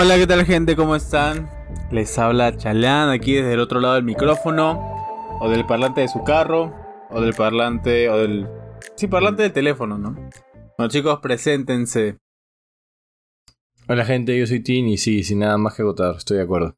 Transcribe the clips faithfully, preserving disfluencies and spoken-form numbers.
Hola, ¿qué tal, gente? ¿Cómo están? Les habla Chalán aquí desde el otro lado del micrófono, o del parlante de su carro, o del parlante, o del... Sí, parlante del teléfono, ¿no? Bueno, chicos, preséntense. Hola, gente, yo soy Tin y sí, sin nada más que votar, estoy de acuerdo.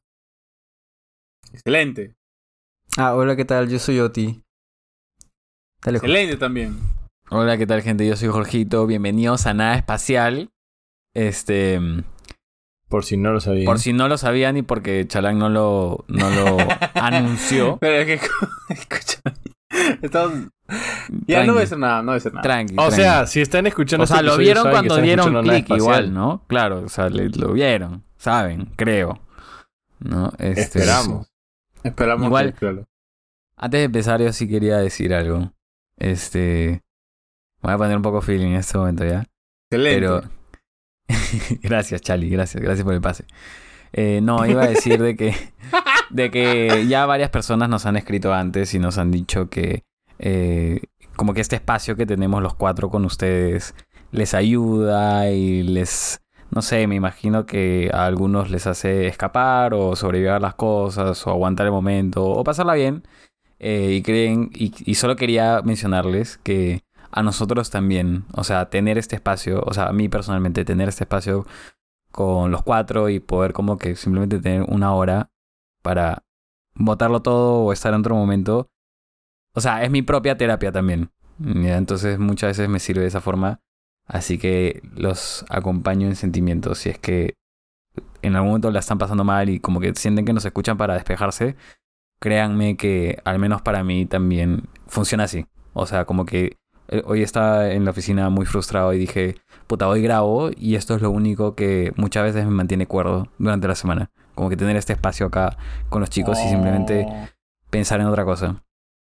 Excelente. Ah, hola, ¿qué tal? Yo soy Oti. Dale, Excelente también. Hola, ¿qué tal, gente? Yo soy Jorgito. Bienvenidos a Nada Espacial. Este... Por si no lo sabían. Por si no lo sabían y porque Chalán no lo, no lo anunció. Pero es que... Escúchame. Estamos... Ya Tranqui. no voy a decir nada, no voy a decir nada. Tranqui, O tranqui. sea, si están escuchando O sea, este lo episodio, vieron saben que cuando están dieron escuchando Nada clic Espacial. igual, ¿no? Claro, o sea, le- lo vieron. Saben, creo. ¿No? Este, Esperamos. Esperamos Igual- que... Claro. Antes de empezar, yo sí quería decir algo. Este... Me voy a poner un poco feeling en este momento, ¿ya? Excelente. Pero... Gracias, Chali, gracias, gracias por el pase. Eh, no, iba a decir de que, de que ya varias personas nos han escrito antes y nos han dicho que eh, como que este espacio que tenemos los cuatro con ustedes les ayuda y les, no sé, me imagino que a algunos les hace escapar o sobrevivir a las cosas o aguantar el momento o pasarla bien. Eh, y creen, y, y solo quería mencionarles que a nosotros también, o sea, tener este espacio, o sea, a mí personalmente tener este espacio con los cuatro y poder como que simplemente tener una hora para botarlo todo o estar en otro momento. O sea, es mi propia terapia también. ¿Ya? Entonces muchas veces me sirve de esa forma. Así que los acompaño en sentimientos. Si es que en algún momento la están pasando mal y como que sienten que nos escuchan para despejarse, créanme que al menos para mí también funciona así. O sea, como que eh, hoy estaba en la oficina muy frustrado y dije, puta, hoy grabo y esto es lo único que muchas veces me mantiene cuerdo durante la semana. Como que tener este espacio acá con los chicos y simplemente Oh. pensar en otra cosa.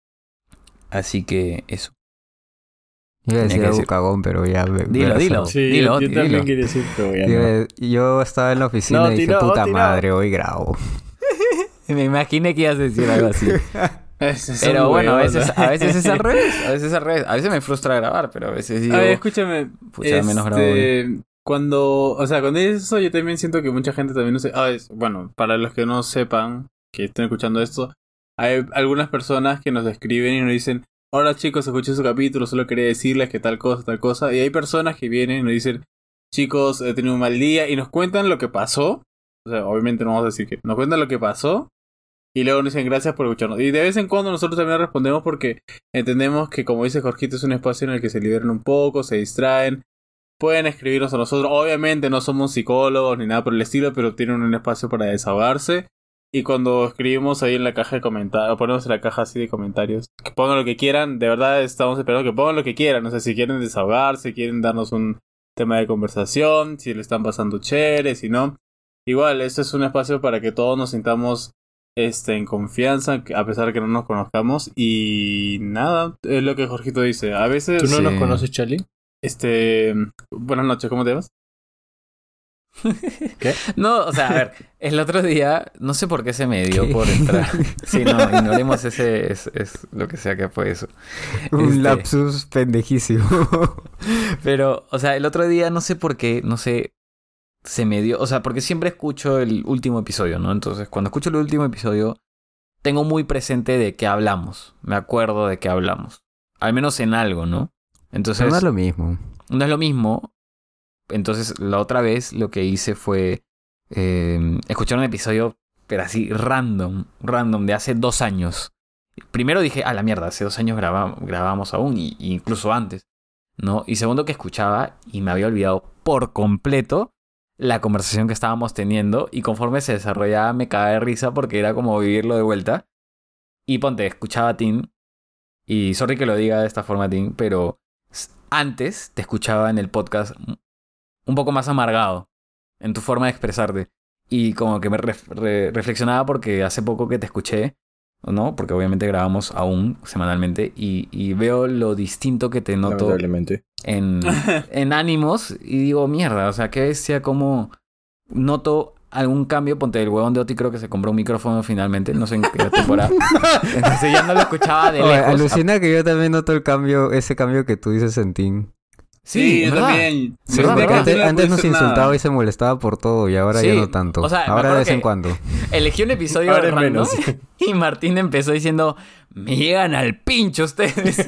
Así que eso. Iba a decir Tenía que algo decir. cagón, pero ya... me- Dilo, me dilo. razonó. Sí, Dilo, yo, Oti, yo también dilo. quería decir, pero ya no. Iba- Yo estaba en la oficina No, y dije, tiro, puta tiro. madre, hoy grabo. Me imaginé que ibas a decir algo así. Ese es un Pero bueno, a huevón, veces, ¿no? a veces es al revés. A veces es al revés. A veces me frustra grabar, pero a veces digo... A ver, escúchame. pucha, menos grabo hoy. Este, cuando, o sea, cuando dices eso, yo también siento que mucha gente también no sé. Ah, es, bueno, para los que no sepan, que estén escuchando esto, hay algunas personas que nos escriben y nos dicen: hola chicos, escuché su capítulo, solo quería decirles que tal cosa, tal cosa. Y hay personas que vienen y nos dicen: chicos, he tenido un mal día, y nos cuentan lo que pasó. O sea, obviamente no vamos a decir que nos cuentan lo que pasó. Y luego nos dicen gracias por escucharnos. Y de vez en cuando nosotros también respondemos porque entendemos que, como dice Jorgito, es un espacio en el que se liberan un poco, se distraen. Pueden escribirnos a nosotros. Obviamente no somos psicólogos ni nada por el estilo, pero tienen un espacio para desahogarse. Y cuando escribimos ahí en la caja de comentarios, ponemos en la caja así de comentarios, que pongan lo que quieran. De verdad estamos esperando que pongan lo que quieran. No sé, si quieren desahogarse, quieren darnos un tema de conversación, si le están pasando chévere, si no. Igual, este es un espacio para que todos nos sintamos este, en confianza, a pesar de que no nos conozcamos. Y nada, es lo que Jorgito dice. A veces... ¿Tú no Sí. nos conoces, Charlie? Este... Buenas noches, ¿cómo te llamas? ¿Qué? No, o sea, a ver, el otro día, no sé por qué se me dio ¿Qué? por entrar. Sí, no, ignoremos ese, es, es lo que sea que fue eso. Un Este, lapsus pendejísimo. Pero, o sea, el otro día no sé por qué, no sé, se me dio, o sea, porque siempre escucho el último episodio, ¿no? Entonces, cuando escucho el último episodio, tengo muy presente de qué hablamos. Me acuerdo de qué hablamos. Al menos en algo, ¿no? Entonces, Pero no es lo mismo. no es lo mismo. Entonces, la otra vez lo que hice fue eh, escuchar un episodio, pero así random, random, de hace dos años. Primero dije, a la mierda, hace dos años graba, grabamos aún, y, y incluso antes, ¿no? Y segundo, que escuchaba y me había olvidado por completo la conversación que estábamos teniendo, y conforme se desarrollaba me cagaba de risa porque era como vivirlo de vuelta. Y ponte, escuchaba a Tim, y sorry que lo diga de esta forma, Tim, pero antes te escuchaba en el podcast un poco más amargado en tu forma de expresarte. Y como que me ref- re- reflexionaba porque hace poco que te escuché, ¿no? Porque obviamente grabamos aún semanalmente, y, y veo lo distinto que te noto Lamentablemente. en, en ánimos, y digo, mierda, o sea, qué bestia, como noto algún cambio. Ponte, el huevón de Oti creo que se compró un micrófono finalmente, no sé en qué temporada. Entonces ya no lo escuchaba de Oye, lejos. alucina que yo también noto el cambio, ese cambio que tú dices en Tim. Sí, yo ¿verdad? también. Sí, Me ¿verdad? sentía que Antes, no le antes podía nos hacer nada. insultaba y se molestaba por todo y ahora Sí, ya no tanto. o sea, me ahora de acuerdo vez en que- cuando. Elegí un episodio Ahora es random menos. y Martín empezó diciendo, me llegan al pincho ustedes.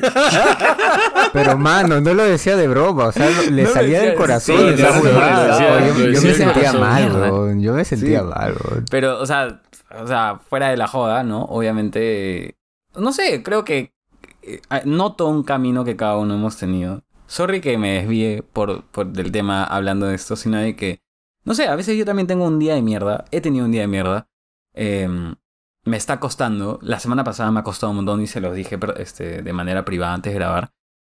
Pero mano, no lo decía de broma, o sea, lo- le No lo salía decía- del corazón sí, esa lo huevada. decía- Oye, lo yo, yo decía me del sentía corazón. mal, Mierda. weón. Yo me sentía Sí. mal, weón. Pero, o sea, o sea, fuera de la joda, ¿no? Obviamente, no sé, creo que eh, noto un camino que cada uno hemos tenido. Sorry que me desvíe por, por del tema hablando de esto, sino de que, no sé, a veces yo también tengo un día de mierda. He tenido un día de mierda. Eh, me está costando. La semana pasada me ha costado un montón y se los dije pero, este, de manera privada antes de grabar.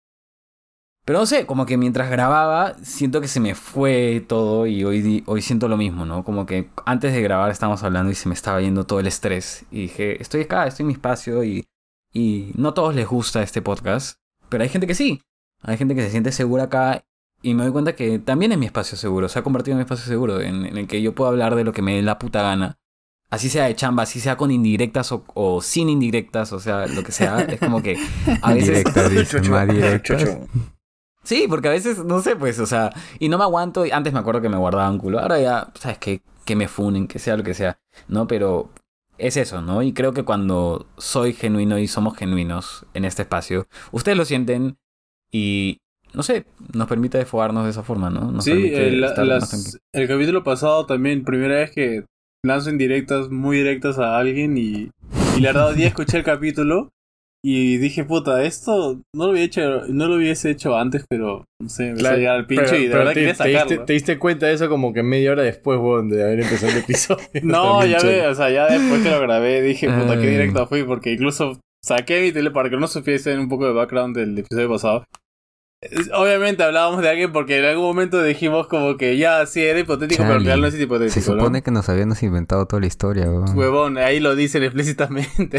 Pero no sé, como que mientras grababa, siento que se me fue todo y hoy, di- hoy siento lo mismo, ¿no? Como que antes de grabar estábamos hablando y se me estaba yendo todo el estrés. Y dije, estoy acá, estoy en mi espacio y, y no a todos les gusta este podcast, pero hay gente que sí. Hay gente que se siente segura acá y me doy cuenta que también es mi espacio seguro. Se ha convertido en mi espacio seguro, en, en el que yo puedo hablar de lo que me dé la puta gana. Así sea de chamba, así sea con indirectas o, o sin indirectas, o sea, lo que sea. Es como que a veces... Directas, dice, Chocho, más directas. chocho. Sí, porque a veces, no sé, pues, o sea, y no me aguanto. Antes me acuerdo que me guardaba un culo. Ahora ya, ¿sabes qué? Que me funen, que sea lo que sea, ¿no? Pero es eso, ¿no? Y creo que cuando soy genuino y somos genuinos en este espacio, ustedes lo sienten y, no sé, nos permite desfogarnos de esa forma, ¿no? Nos Sí, permite el, estar más las- tranquilos. el capítulo pasado también, primera vez que lanzo indirectas muy directas a alguien y, y la verdad día escuché el capítulo y dije, puta, esto no lo había hecho, no lo hubiese hecho antes, pero no sé, me Claro, salía al pincho pero- y de pero verdad te, quería te diste, sacarlo. te diste cuenta de eso como que media hora después, weón, de haber empezado el episodio. No, También ya chévere. ve, o sea, ya después que lo grabé dije, puta, qué Ay. directo fui, porque incluso saqué mi tele para que no supiesen un poco de background del episodio pasado. Es- Obviamente hablábamos de alguien porque en algún momento dijimos como que ya, sí, era hipotético, pero en Charlie, realidad no es hipotético, Se supone ¿no? que nos habíamos inventado toda la historia, weón. Huevón, ahí lo dicen explícitamente.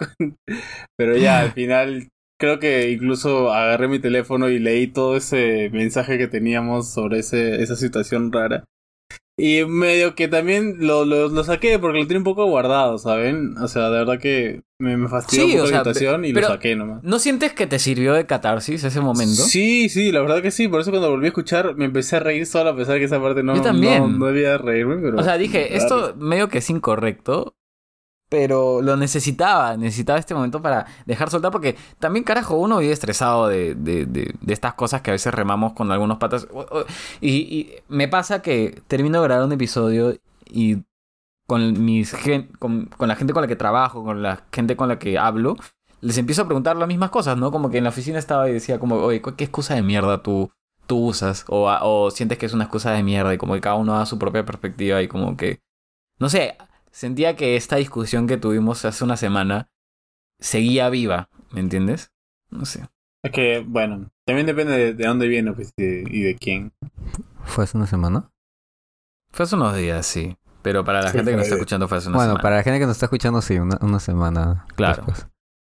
Pero ya, al final, creo que incluso agarré mi teléfono y leí todo ese mensaje que teníamos sobre ese, esa situación rara. Y medio que también lo, lo, lo saqué porque lo tenía un poco guardado, ¿saben? O sea, de verdad que me, me fastidió Sí, un poco o sea, la situación y pero- lo saqué nomás. ¿No sientes que te sirvió de catarsis ese momento? Sí, sí, la verdad que sí. Por eso cuando volví a escuchar me empecé a reír solo, a pesar que esa parte no, Yo también. no, no debía reírme. Pero O sea, dije, esto medio que es incorrecto, pero lo necesitaba, necesitaba este momento para dejar soltar, porque también, carajo, uno vive estresado de, de, de, de estas cosas que a veces remamos con algunos patas. O- o- Y, y me pasa que termino de grabar un episodio y con, mis gen- con, con la gente con la que trabajo, con la gente con la que hablo, les empiezo a preguntar las mismas cosas, ¿no? Como que en la oficina estaba y decía como, oye, ¿qué excusa de mierda tú, tú usas? O, o sientes que es una excusa de mierda y como que cada uno da su propia perspectiva y como que... No sé, sentía que esta discusión que tuvimos hace una semana seguía viva, ¿me entiendes? No sé. Es que, bueno, también depende de, de dónde viene pues, y, de, y de quién. ¿Fue hace una semana? Fue hace unos días, sí. Pero para la Sí, gente que fue nos está de- escuchando fue hace una Bueno, semana. para la gente que nos está escuchando, sí, una, una semana. Claro. después.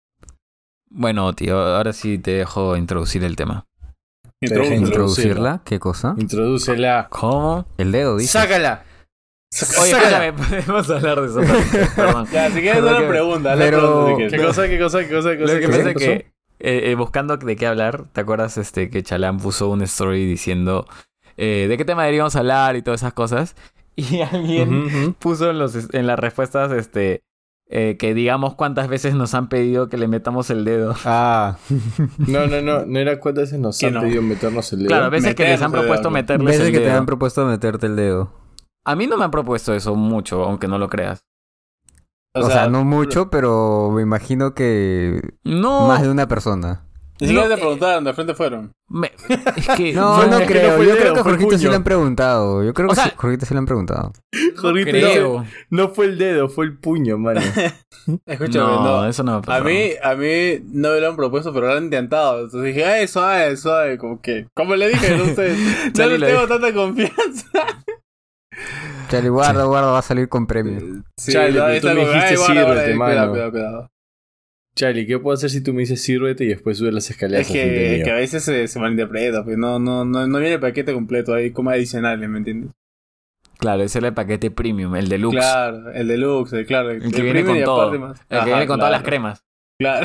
Bueno, tío, ahora sí te dejo introducir el tema. Introdúcelo. Introducirla. ¿Introducirla? ¿Qué cosa? Introdúcela. ¿Cómo? El dedo, dice. ¡Sácala! Oye, espérame, podemos hablar de eso. también, Perdón. Ya, si quieres Lo una que- pregunta, hazle pero- pregunta si ¿Qué quieres. cosa, qué cosa, qué cosa, qué cosa? Lo que qué pasa es cosa? que, eh, eh, buscando de qué hablar, ¿te acuerdas este que Chalán puso un story diciendo eh, de qué tema deberíamos hablar y todas esas cosas? Y alguien Ujú, ujú. puso en, los, en las respuestas este eh, que digamos cuántas veces nos han pedido que le metamos el dedo. Ah, No, no, no. No era cuántas veces nos ¿Qué han no? pedido meternos el dedo. Claro, veces que les han Meternos el propuesto dedo. meterles veces el que te dedo. han propuesto meterte el dedo. A mí no me han propuesto eso mucho, aunque no lo creas. O, sea, no mucho, pero me imagino que No, más de una persona. Ni siquiera no, te preguntaron, de frente fueron. me- es que No, Fue- no es que creo. no fue Yo el creo dedo, que a fue el Jorgito sí puño. le han preguntado. Yo creo O que sea- sí, Jorgito sí le han preguntado. no Jorgito, creo. No fue el dedo, fue el puño, mano. Escúchame, No, no. eso no me ha A pasado. mí, a mí no me lo han propuesto, pero lo han intentado. Entonces dije, ay, suave, suave, como que... Como le dije, no sé, no Charlie le lo tengo dijo. tanta confianza. Charlie, guarda, guarda, va a salir con premio. Sí, Charlie, no, pero está tú me como, dijiste ay, guarda, guarda, sírvete, cuidado, mano. cuidado, cuidado. Charlie, ¿qué puedo hacer si tú me dices sírvete y después subes las escaleras Es al frente que, es mío? que a veces se, se malinterpreta, pues no, no, no, no viene el paquete completo, hay como adicionales, ¿me entiendes? Claro, ese era el paquete premium, el deluxe. Claro, el deluxe, el- claro. El que viene con todo. El que viene con todas las cremas. Claro.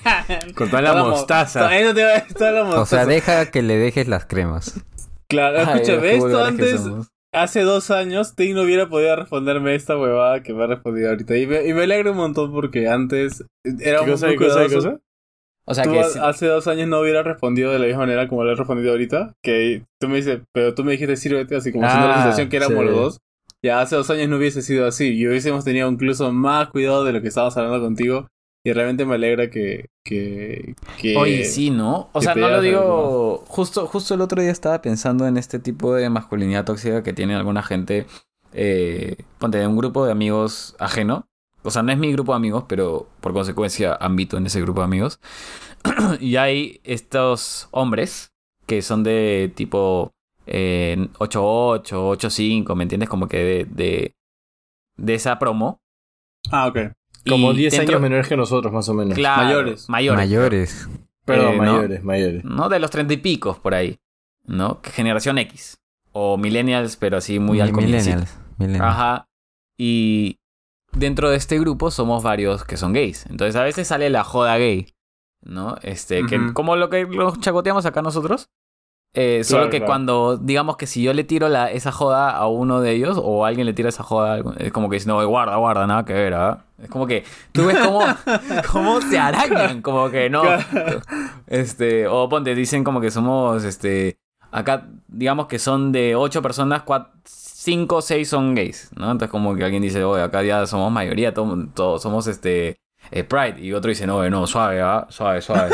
Con toda la mostaza. Ahí te va, toda la mostaza. O sea, deja que le dejes las cremas. Claro, escúchame, esto antes, hace dos años, Tim no hubiera podido responderme esta huevada que me ha respondido ahorita. Y me, y me alegra un montón porque antes era un cosa, poco cosa, cuidadoso. cosa? O sea tú que hace dos años no hubiera respondido de la misma manera como le he respondido ahorita. Que tú me dices, pero tú me dijiste sírvete, así como ah, siendo la situación que éramos sí. los dos. Ya hace dos años no hubiese sido así. Y hubiésemos tenido incluso más cuidado de lo que estábamos hablando contigo. Y realmente me alegra que... que, que Oye, sí, ¿no? O sea, no lo digo... Justo, justo el otro día estaba pensando en este tipo de masculinidad tóxica que tiene alguna gente... Eh, ponte, de un grupo de amigos ajeno. O sea, no es mi grupo de amigos, pero por consecuencia ambito en ese grupo de amigos. Y hay estos hombres que son de tipo eh, ocho ocho, ocho cinco, ¿me entiendes? Como que de, de, de esa promo. Ah, ok. Como diez dentro... años menores que nosotros, más o menos. Claro, mayores. Mayores. Mayores. Perdón, eh, mayores, ¿no? mayores. No, de los treinta y picos por ahí, ¿no? Generación X. O millennials, pero así muy al comienzo. Millennials. millennials. Ajá. Y dentro de este grupo somos varios que son gays. Entonces a veces sale la joda gay, ¿no? Este, uh-huh. que como lo que los chacoteamos acá nosotros. Eh, solo claro, que claro. cuando, digamos que si yo le tiro la, esa joda a uno de ellos, o alguien le tira esa joda, es como que dice, no, guarda, guarda, nada que ver, ¿ah? ¿eh? Es como que tú ves cómo, cómo se arañan, como que no. Este, o ponte, dicen como que somos, este, acá, digamos que son de ocho personas, cuatro, cinco, seis son gays, ¿no? Entonces como que alguien dice, oye, acá ya somos mayoría, todos todo, somos, este, eh, Pride, y otro dice, no, no, suave, ¿ah? Suave, suave.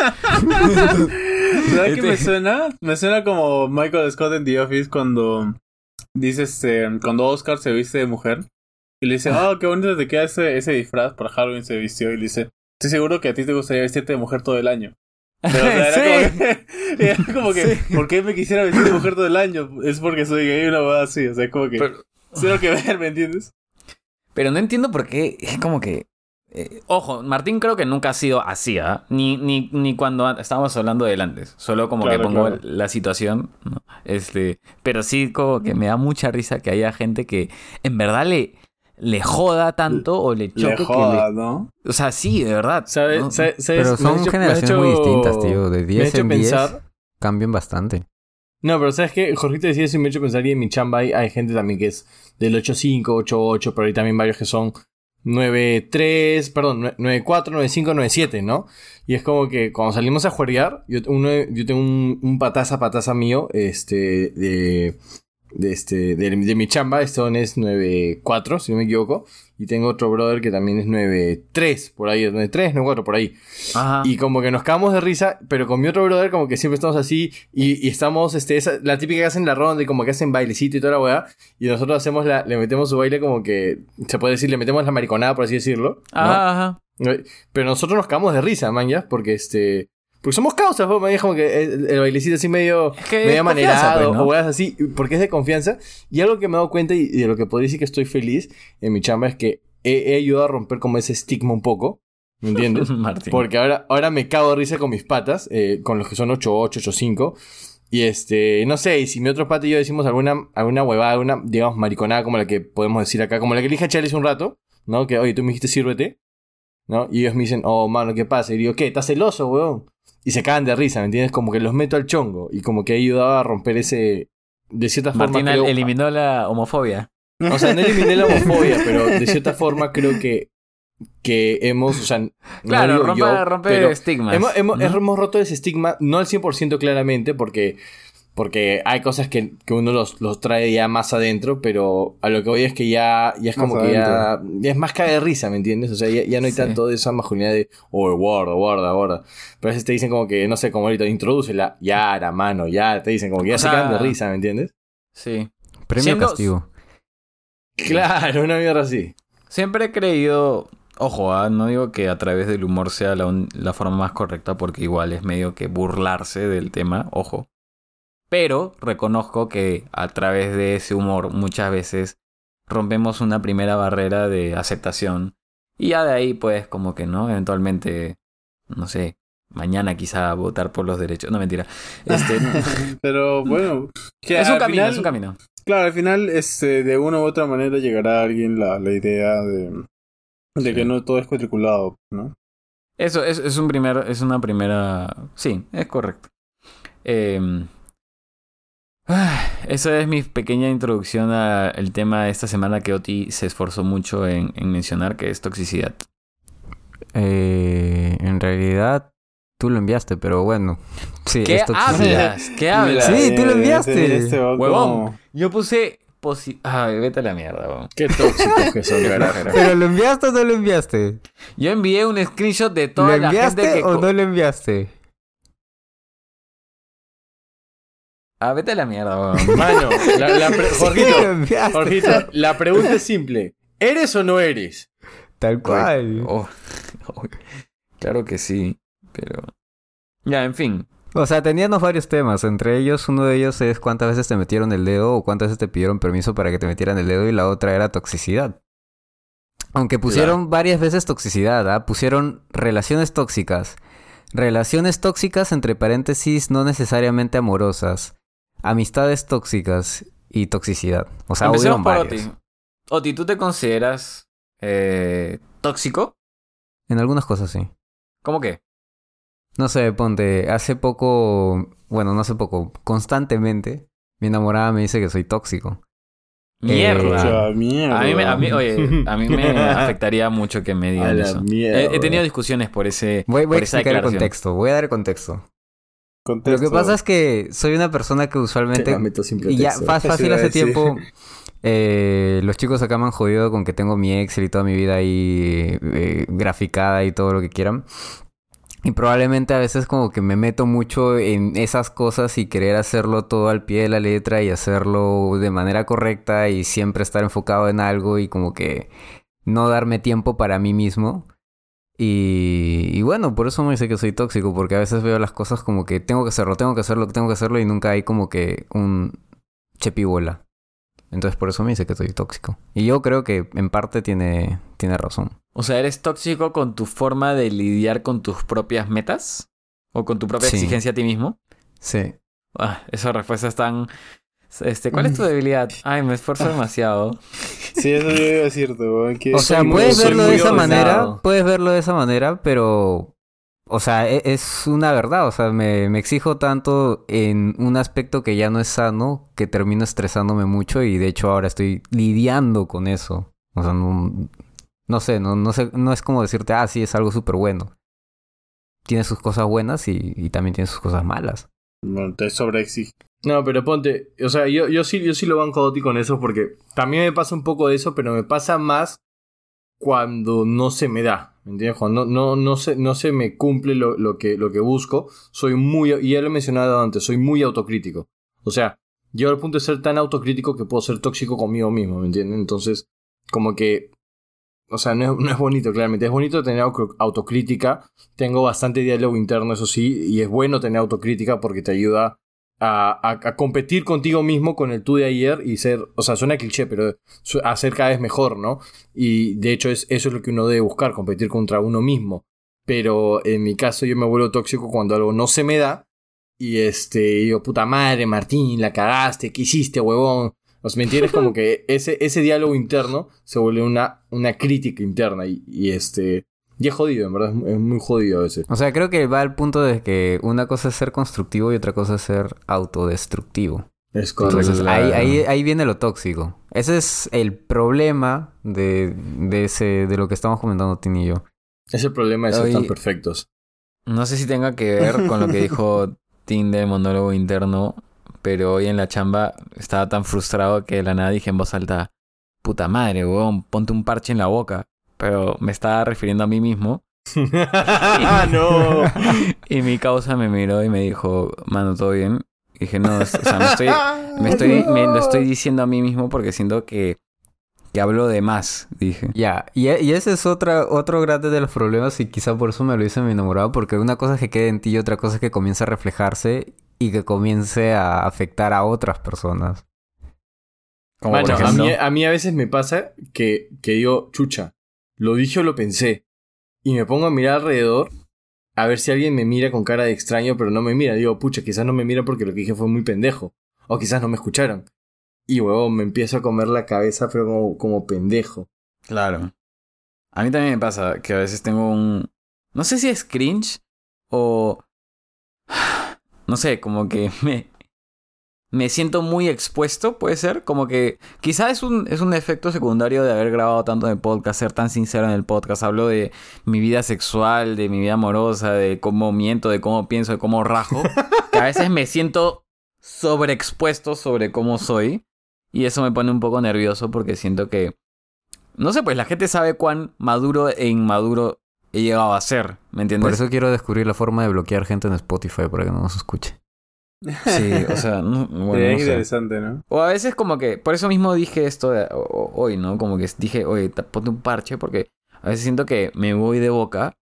¿Sabes qué me suena? Me suena como Michael Scott en The Office cuando dice este, cuando Oscar se viste de mujer y le dice, oh, qué bonito te queda ese, ese disfraz, para Halloween se vistió y le dice, estoy seguro que a ti te gustaría vestirte de mujer todo el año. Pero o sea, era, sí. como que, era como que, sí. ¿por qué me quisiera vestir de mujer todo el año? Es porque soy gay y una boda así, o sea, como que, cero que ver, ¿me entiendes? Pero no entiendo por qué, es como que, Eh, ojo, Martín creo que nunca ha sido así, ¿eh? Ni, ni, ni cuando estábamos hablando del antes. Solo como claro, que pongo claro. la situación, ¿no? Este, pero sí como que me da mucha risa que haya gente que en verdad le, le joda tanto o le choque. Le joda, que le... ¿no? O sea, sí, de verdad. ¿Sabes? ¿no? ¿Sabes? Pero son hecho, generaciones hecho, muy distintas, tío. De diez en diez cambian bastante. No, pero ¿sabes qué? Jorgito decía eso y me ha hecho pensar que en mi chamba hay, hay gente también que es del ocho cinco, ocho ocho, pero hay también varios que son nueve tres, perdón, nueve cuatro, nueve cinco, nueve siete, ¿no? Y es como que cuando salimos a jueguear, yo, uno, yo tengo un, un pataza, pataza mío, este, de, de, este, de, de mi chamba, este es nueve cuatro, si no me equivoco, y tengo otro brother que también es nueve tres, por ahí, nueve tres, nueve cuatro, por ahí. Ajá. Y como que nos cagamos de risa, pero con mi otro brother como que siempre estamos así, y, y estamos, este, esa, la típica que hacen la ronda y como que hacen bailecito y toda la weá, y nosotros hacemos la, le metemos su baile como que, se puede decir, le metemos la mariconada, por así decirlo, ¿no? Ajá. Pero nosotros nos cagamos de risa, man, ya, porque este... Porque somos causas, man, es como que el, el bailecito así medio, es que medio manerado, pues, ¿no? O weas así, porque es de confianza. Y algo que me he dado cuenta y, y de lo que podría decir que estoy feliz en mi chamba es que he, he ayudado a romper como ese estigma un poco, ¿me entiendes? Porque ahora, ahora me cago de risa con mis patas, eh, con los que son ocho ocho, ocho cinco. Y este, no sé, y si mi otro pata y yo decimos alguna, alguna huevada, alguna, digamos, mariconada como la que podemos decir acá, como la que le dije a Charlie hace un rato, ¿no? Que, oye, tú me dijiste sírvete, ¿no? Y ellos me dicen, oh, mano, ¿qué pasa? Y digo, ¿qué? ¿Estás celoso, weón? Y se cagan de risa, ¿me entiendes? Como que los meto al chongo. Y como que he ayudado a romper ese... De cierta forma... Martín creo... eliminó la homofobia. O sea, no eliminé la homofobia, pero de cierta forma creo que... Que hemos... O sea, claro, no rompe, yo, rompe estigmas. Hemos, hemos, ¿no? hemos roto ese estigma, no al cien por ciento claramente, porque... Porque hay cosas que, que uno los, los trae ya más adentro, pero a lo que voy es que ya, ya es como más que ya, ya es más cae de risa, ¿me entiendes? O sea, ya, ya no hay sí. tanto de esa masculinidad de, oh, guarda, guarda, guarda. Pero a veces te dicen como que, no sé, como ahorita, introdúcela, ya, la mano, ya, te dicen como que ya o se sea, caen de risa, ¿me entiendes? Sí. Premio Siendo... castigo. Claro, una mierda así. Siempre he creído, ojo, ¿eh? No digo que a través del humor sea la, un, la forma más correcta, porque igual es medio que burlarse del tema, ojo. Pero reconozco que a través de ese humor muchas veces rompemos una primera barrera de aceptación. Y ya de ahí pues como que no, eventualmente, no sé, mañana quizá votar por los derechos. No, mentira. Este, Pero bueno, que es un camino, final, es un camino. Claro, al final este, de una u otra manera llegará a alguien la, la idea de, de sí. que no todo es cuadriculado, ¿no? Eso es, es, un primer, es una primera... Sí, es correcto. Eh, esa es mi pequeña introducción al tema de esta semana que Oti se esforzó mucho en, en mencionar, que es toxicidad. Eh, en realidad, tú lo enviaste, pero bueno. Sí, ¿Qué hablas? ¿Qué hablas? Sí, tú lo enviaste. Este Huevón, yo puse... Posi- Ay, vete a la mierda, weón. Qué tóxicos que son, carajo. ¿Pero lo enviaste o no lo enviaste? Yo envié un screenshot de toda la gente que... ¿Lo enviaste o no lo enviaste? Ah, vete a la mierda, weón. Mano, la, la pre- Jorgito, Sí, lo enviaste. Jorgito, la pregunta es simple. ¿Eres o no eres? Tal cual. Oh, oh, claro que sí, pero... Ya, en fin. O sea, teníamos varios temas. Entre ellos, uno de ellos es cuántas veces te metieron el dedo o cuántas veces te pidieron permiso para que te metieran el dedo, y la otra era toxicidad. Aunque pusieron claro. varias veces toxicidad, ¿ah? Pusieron relaciones tóxicas. Relaciones tóxicas, entre paréntesis, no necesariamente amorosas. Amistades tóxicas y toxicidad. O sea, hubieron varios. Oti. Oti, ¿tú te consideras eh, tóxico? En algunas cosas sí. ¿Cómo qué? No sé, ponte, hace poco, bueno, no hace poco, constantemente, mi enamorada me dice que soy tóxico. ¡Mierda! Eh, mierda. A mí, me, a mí, oye, a mí me afectaría mucho que me digan eso. He, he tenido discusiones por ese Voy, voy por a explicar el contexto, voy a dar el contexto. Contexto. Lo que pasa es que soy una persona que usualmente... Y ya, fácil hace tiempo... Eh, los chicos acá me han jodido con que tengo mi Excel y toda mi vida ahí eh, graficada y todo lo que quieran. Y probablemente a veces como que me meto mucho en esas cosas y querer hacerlo todo al pie de la letra y hacerlo de manera correcta y siempre estar enfocado en algo y como que no darme tiempo para mí mismo. Y, y bueno, por eso me dice que soy tóxico, porque a veces veo las cosas como que tengo que hacerlo, tengo que hacerlo, tengo que hacerlo y nunca hay como que un chepibola. Entonces por eso me dice que soy tóxico. Y yo creo que en parte tiene, tiene razón. O sea, ¿eres tóxico con tu forma de lidiar con tus propias metas? ¿O con tu propia sí. exigencia a ti mismo? Sí. Ah, esas respuestas están... Este, ¿cuál es tu debilidad? Ay, me esfuerzo demasiado. Sí, eso yo iba a decirte, que O sea, puedes muy, verlo de esa ordenado. manera, puedes verlo de esa manera, pero... O sea, es una verdad, o sea, me, me exijo tanto en un aspecto que ya no es sano, que termino estresándome mucho y de hecho ahora estoy lidiando con eso. O sea, no, no sé, no, no sé, no es como decirte, ah, sí, es algo súper bueno. Tiene sus cosas buenas y, y también tiene sus cosas malas. Bueno, te sobreexige. No, pero ponte, o sea, yo, yo sí, yo sí lo banco a Oti con eso porque también me pasa un poco de eso, pero me pasa más cuando no se me da. ¿Me entiendes? Cuando no, no, no, se, no se me cumple lo, lo, que, lo que busco, soy muy, y ya lo he mencionado antes, soy muy autocrítico. O sea, llego al punto de ser tan autocrítico que puedo ser tóxico conmigo mismo, ¿me entiendes? Entonces, como que, o sea, no es, no es bonito, claramente. Es bonito tener autocrítica. Tengo bastante diálogo interno, eso sí, y es bueno tener autocrítica porque te ayuda a, a, a competir contigo mismo con el tú de ayer y ser, o sea, suena cliché, pero a ser cada vez mejor, ¿no? Y de hecho es, eso es lo que uno debe buscar, competir contra uno mismo. Pero en mi caso yo me vuelvo tóxico cuando algo no se me da y este, digo, puta madre, Martín, la cagaste, ¿qué hiciste, huevón? O sea, ¿me entiendes? Como que ese, ese diálogo interno se vuelve una, una crítica interna y, y este... Y es jodido, en verdad, es muy jodido a veces. O sea, creo que va al punto de que una cosa es ser constructivo y otra cosa es ser autodestructivo. Es correcto. Entonces, ahí, ahí, ahí viene lo tóxico. Ese es el problema de, de, ese, de lo que estamos comentando Tini y yo. Es el problema de ser Hoy, tan perfectos. No sé si tenga que ver con lo que dijo Tim de monólogo interno, pero hoy en la chamba estaba tan frustrado que de la nada dije en voz alta, puta madre, weón, ponte un parche en la boca. Pero me estaba refiriendo a mí mismo. ¡No! Y mi causa me miró y me dijo, mano, ¿todo bien? Y dije, no, o sea, me estoy, me estoy, me lo estoy diciendo a mí mismo porque siento que, que hablo de más, dije. Ya, yeah. y, y ese es otra, otro grande de los problemas y quizá por eso me lo hice mi enamorado, porque una cosa es que quede en ti y otra cosa es que comience a reflejarse y que comience a afectar a otras personas. Como bueno, a mí, a mí a veces me pasa que, que digo, chucha, lo dije o lo pensé. Y me pongo a mirar alrededor a ver si alguien me mira con cara de extraño, pero no me mira. Digo, pucha, quizás no me mira porque lo que dije fue muy pendejo. O quizás no me escucharon. Y huevón, me empiezo a comer la cabeza, pero como, como pendejo. Claro. A mí también me pasa que a veces tengo un, No sé si es cringe o... No sé, como que me... Me siento muy expuesto, puede ser. Como que quizás es un, es un efecto secundario de haber grabado tanto en el podcast, ser tan sincero en el podcast. Hablo de mi vida sexual, de mi vida amorosa, de cómo miento, de cómo pienso, de cómo rajo. Que a veces me siento sobreexpuesto sobre cómo soy. Y eso me pone un poco nervioso porque siento que... No sé, pues la gente sabe cuán maduro e inmaduro he llegado a ser, ¿me entiendes? Por eso quiero descubrir la forma de bloquear gente en Spotify para que no nos escuche. Sí, o sea, no, bueno, sería no sé. interesante, ¿no? O a veces como que, por eso mismo dije esto de, o, o, hoy, ¿no? Como que dije, oye, ponte un parche porque a veces siento que me voy de boca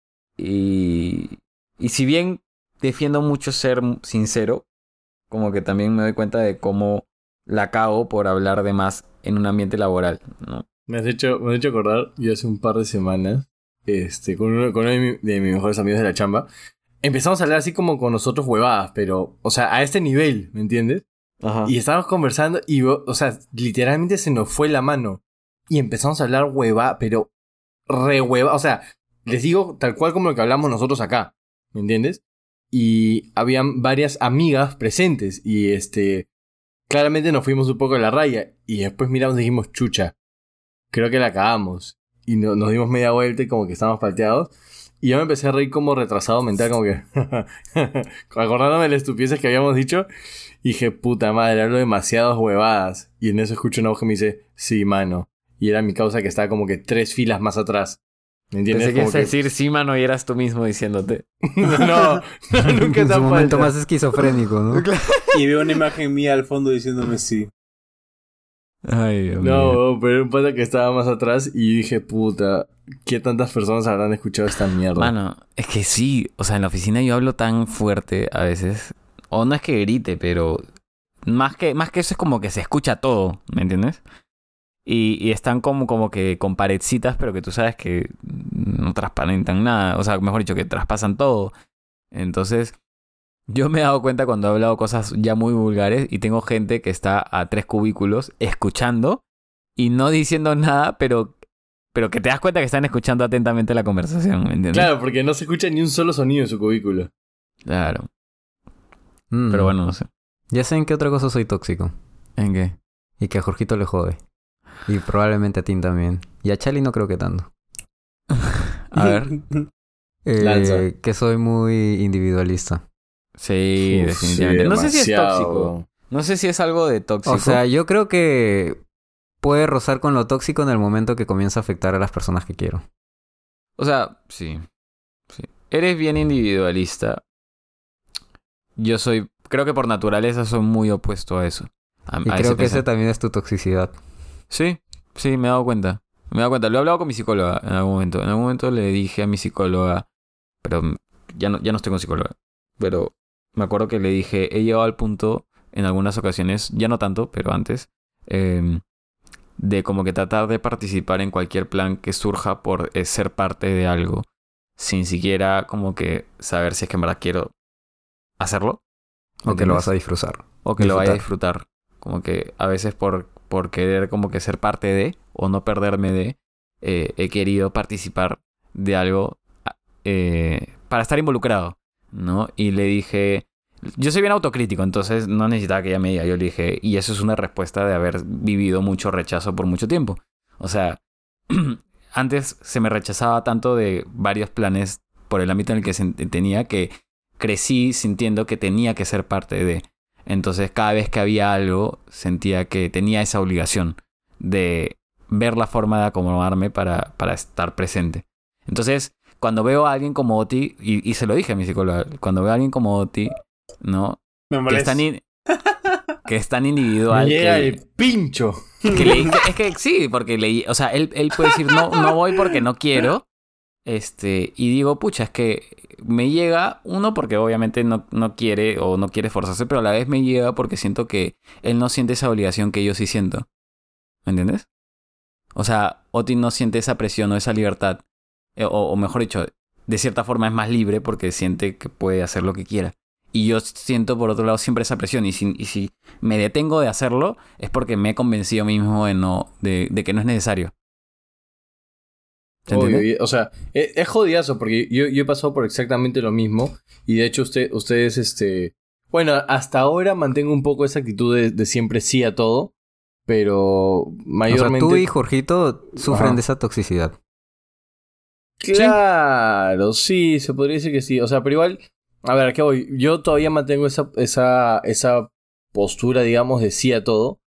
y, y si bien defiendo mucho ser sincero, como que también me doy cuenta de cómo la cago por hablar de más en un ambiente laboral, ¿no? Me has hecho, me has hecho acordar, yo hace un par de semanas, este, con uno, con uno de, mi, de mis mejores amigos de la chamba, empezamos a hablar así como con nosotros huevadas, pero, o sea, a este nivel, ¿me entiendes? Ajá. Y estábamos conversando y, o sea, literalmente se nos fue la mano. Y empezamos a hablar hueva, pero re hueva. O sea, les digo tal cual como lo que hablamos nosotros acá, ¿me entiendes? Y habían varias amigas presentes y, este, claramente nos fuimos un poco de la raya. Y después miramos y dijimos, chucha, creo que la acabamos. Y no, nos dimos media vuelta y como que estábamos palteados. Y yo me empecé a reír como retrasado mental, como que... acordándome de las estupideces que habíamos dicho. Y dije, puta madre, hablo demasiadas huevadas. Y en eso escucho una voz que me dice, sí, mano. Y era mi causa que estaba como que tres filas más atrás. ¿Me entiendes? Pensé que ibas a que... decir sí, mano, y eras tú mismo diciénde. no, no, no, nunca en tan su momento falta. más esquizofrénico, ¿no? Y veo una imagen mía al fondo diciéndome sí. Ay, Dios mío. No, pero era un pata que estaba más atrás y dije, puta, ¿qué tantas personas habrán escuchado esta mierda? Mano, es que sí, o sea, en la oficina yo hablo tan fuerte a veces. O no es que grite, pero más que, más que eso es como que se escucha todo, ¿me entiendes? Y, y están como, como que con paredcitas, pero que tú sabes que no transparentan nada. O sea, mejor dicho, que traspasan todo. Entonces, yo me he dado cuenta cuando he hablado cosas ya muy vulgares y tengo gente que está a tres cubículos escuchando y no diciendo nada, pero, pero que te das cuenta que están escuchando atentamente la conversación, ¿me entiendes? Claro, porque no se escucha ni un solo sonido en su cubículo. Claro. Mm. Pero bueno, no sé. Ya sé en qué otra cosa soy tóxico. ¿En qué? Y que a Jorgito le jode. Y probablemente a Tim también. Y a Chali no creo que tanto. A ver. eh, que soy muy individualista. Sí, Uf, definitivamente. sí, no sé si es demasiado. tóxico. No sé si es algo de tóxico. O sea, yo creo que puede rozar con lo tóxico en el momento que comienza a afectar a las personas que quiero. O sea, sí. sí. Eres bien individualista. Yo soy... Creo que por naturaleza soy muy opuesto a eso. A, y a creo ese que ese pensar. también es tu toxicidad. Sí, sí, me he dado cuenta. Me he dado cuenta. Lo he hablado con mi psicóloga en algún momento. En algún momento le dije a mi psicóloga... Pero ya no, ya no estoy con psicóloga. Pero me acuerdo que le dije... He llegado al punto en algunas ocasiones... Ya no tanto, pero antes... Eh, de como que tratar de participar en cualquier plan que surja por eh, ser parte de algo. Sin siquiera como que saber si es que en verdad quiero hacerlo. O que lo vas a disfrutar. O que disfrutar. lo vaya a disfrutar. Como que a veces por, por querer como que ser parte de, o no perderme de, eh, he querido participar de algo eh, para estar involucrado, ¿no? Y le dije... Yo soy bien autocrítico, entonces no necesitaba que ella me diga. Yo le dije... Y eso es una respuesta de haber vivido mucho rechazo por mucho tiempo. O sea... Antes se me rechazaba tanto de varios planes por el ámbito en el que se tenía que crecí sintiendo que tenía que ser parte de. Entonces cada vez que había algo sentía que tenía esa obligación de ver la forma de acomodarme para, para estar presente. Entonces cuando veo a alguien como Oti, y, y se lo dije a mi psicóloga, cuando veo a alguien como Oti, ¿no? Me que es tan in, que es tan individual. Me llega que, el pincho. Que le, que, es que sí, porque le, o sea, él, él puede decir no, no voy porque no quiero. Este, y digo, pucha, es que me llega, uno, porque obviamente no, no quiere o no quiere esforzarse, pero a la vez me llega porque siento que él no siente esa obligación que yo sí siento. ¿Me entiendes? O sea, Oti no siente esa presión o esa libertad. O, o mejor dicho, de cierta forma es más libre porque siente que puede hacer lo que quiera. Y yo siento, por otro lado, siempre esa presión. Y si, y si me detengo de hacerlo, es porque me he convencido a mí mismo de, no, de, de que no es necesario. Obvio, o sea, es, es jodidazo porque yo, yo he pasado por exactamente lo mismo y de hecho usted, ustedes, este... Bueno, hasta ahora mantengo un poco esa actitud de, de siempre sí a todo, pero mayormente... O sea, tú y Jorgito sufren Ajá. de esa toxicidad. Claro, sí, se podría decir que sí. O sea, pero igual, a ver, ¿a qué voy? Yo todavía mantengo esa, esa, esa postura, digamos, de sí a todo,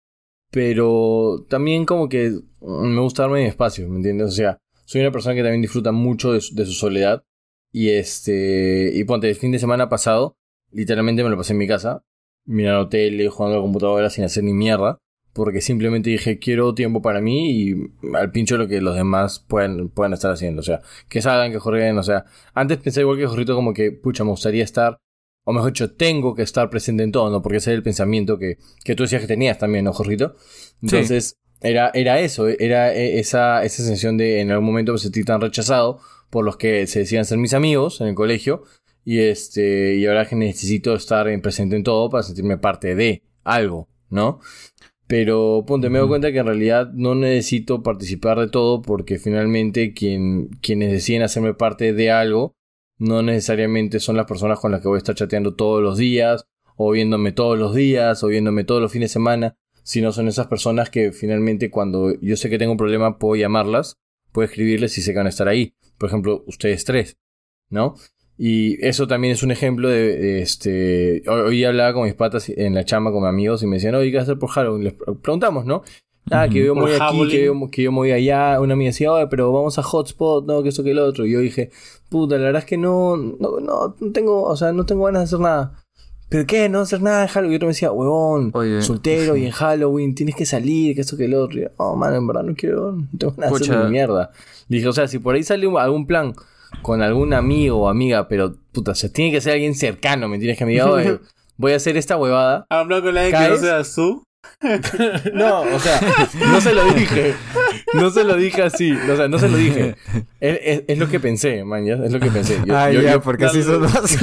pero también como que me gusta darme mi espacio, ¿me entiendes? O sea, soy una persona que también disfruta mucho de su, de su soledad y este... Y ponte, el fin de semana pasado, literalmente me lo pasé en mi casa, mirando tele, jugando a la computadora sin hacer ni mierda, porque simplemente dije, quiero tiempo para mí y al pincho lo que los demás puedan, puedan estar haciendo. O sea, que salgan, que jueguen, o sea... Antes pensé igual que Jorrito como que, pucha, me gustaría estar... O mejor dicho, tengo que estar presente en todo, ¿no? Porque ese es el pensamiento que, que tú decías que tenías también, ¿no, Jorrito? Entonces, sí. era, era eso, era esa, esa sensación de en algún momento me sentí tan rechazado por los que se decían ser mis amigos en el colegio. Y este y ahora que necesito estar presente en todo para sentirme parte de algo, ¿no? Pero, ponte, me doy cuenta que en realidad no necesito participar de todo porque finalmente quien, quienes deciden hacerme parte de algo no necesariamente son las personas con las que voy a estar chateando todos los días, o viéndome todos los días, o viéndome todos los fines de semana, sino son esas personas que finalmente cuando yo sé que tengo un problema puedo llamarlas, puedo escribirles y sé que van a estar ahí. Por ejemplo, ustedes tres, ¿no? Y eso también es un ejemplo de, de este... Hoy, hoy hablaba con mis patas en la chamba con mis amigos y me decían, oye, ¿qué vas a hacer por Halloween? Les preguntamos, ¿no? Ah, uh-huh. que yo me voy aquí, que yo, que yo me voy allá. Una amiga decía, oye, pero vamos a Hotspot, no, que eso que el otro. Y yo dije, puta, la verdad es que no, no, no, no tengo, o sea, no tengo ganas de hacer nada. ¿Pero qué? No hacer nada en Halloween. Y otro me decía, huevón, Oye, soltero sí. y en Halloween, tienes que salir, que esto que el otro. Y yo, oh, man, en verdad no quiero, no tengo ganas de hacer ni mierda. Le dije, o sea, si por ahí sale un, algún plan con algún amigo o amiga, pero, puta, o sea, tiene que ser alguien cercano, ¿me tienes que me diga, oye, voy a hacer esta huevada? Habla con alguien que no seas tú. No, o sea, no se lo dije. No se lo dije así. O sea, no se lo dije. Es, es, es lo que pensé, man, ya. Es lo que pensé. Yo, ah, yo, ya, yo, porque así son así.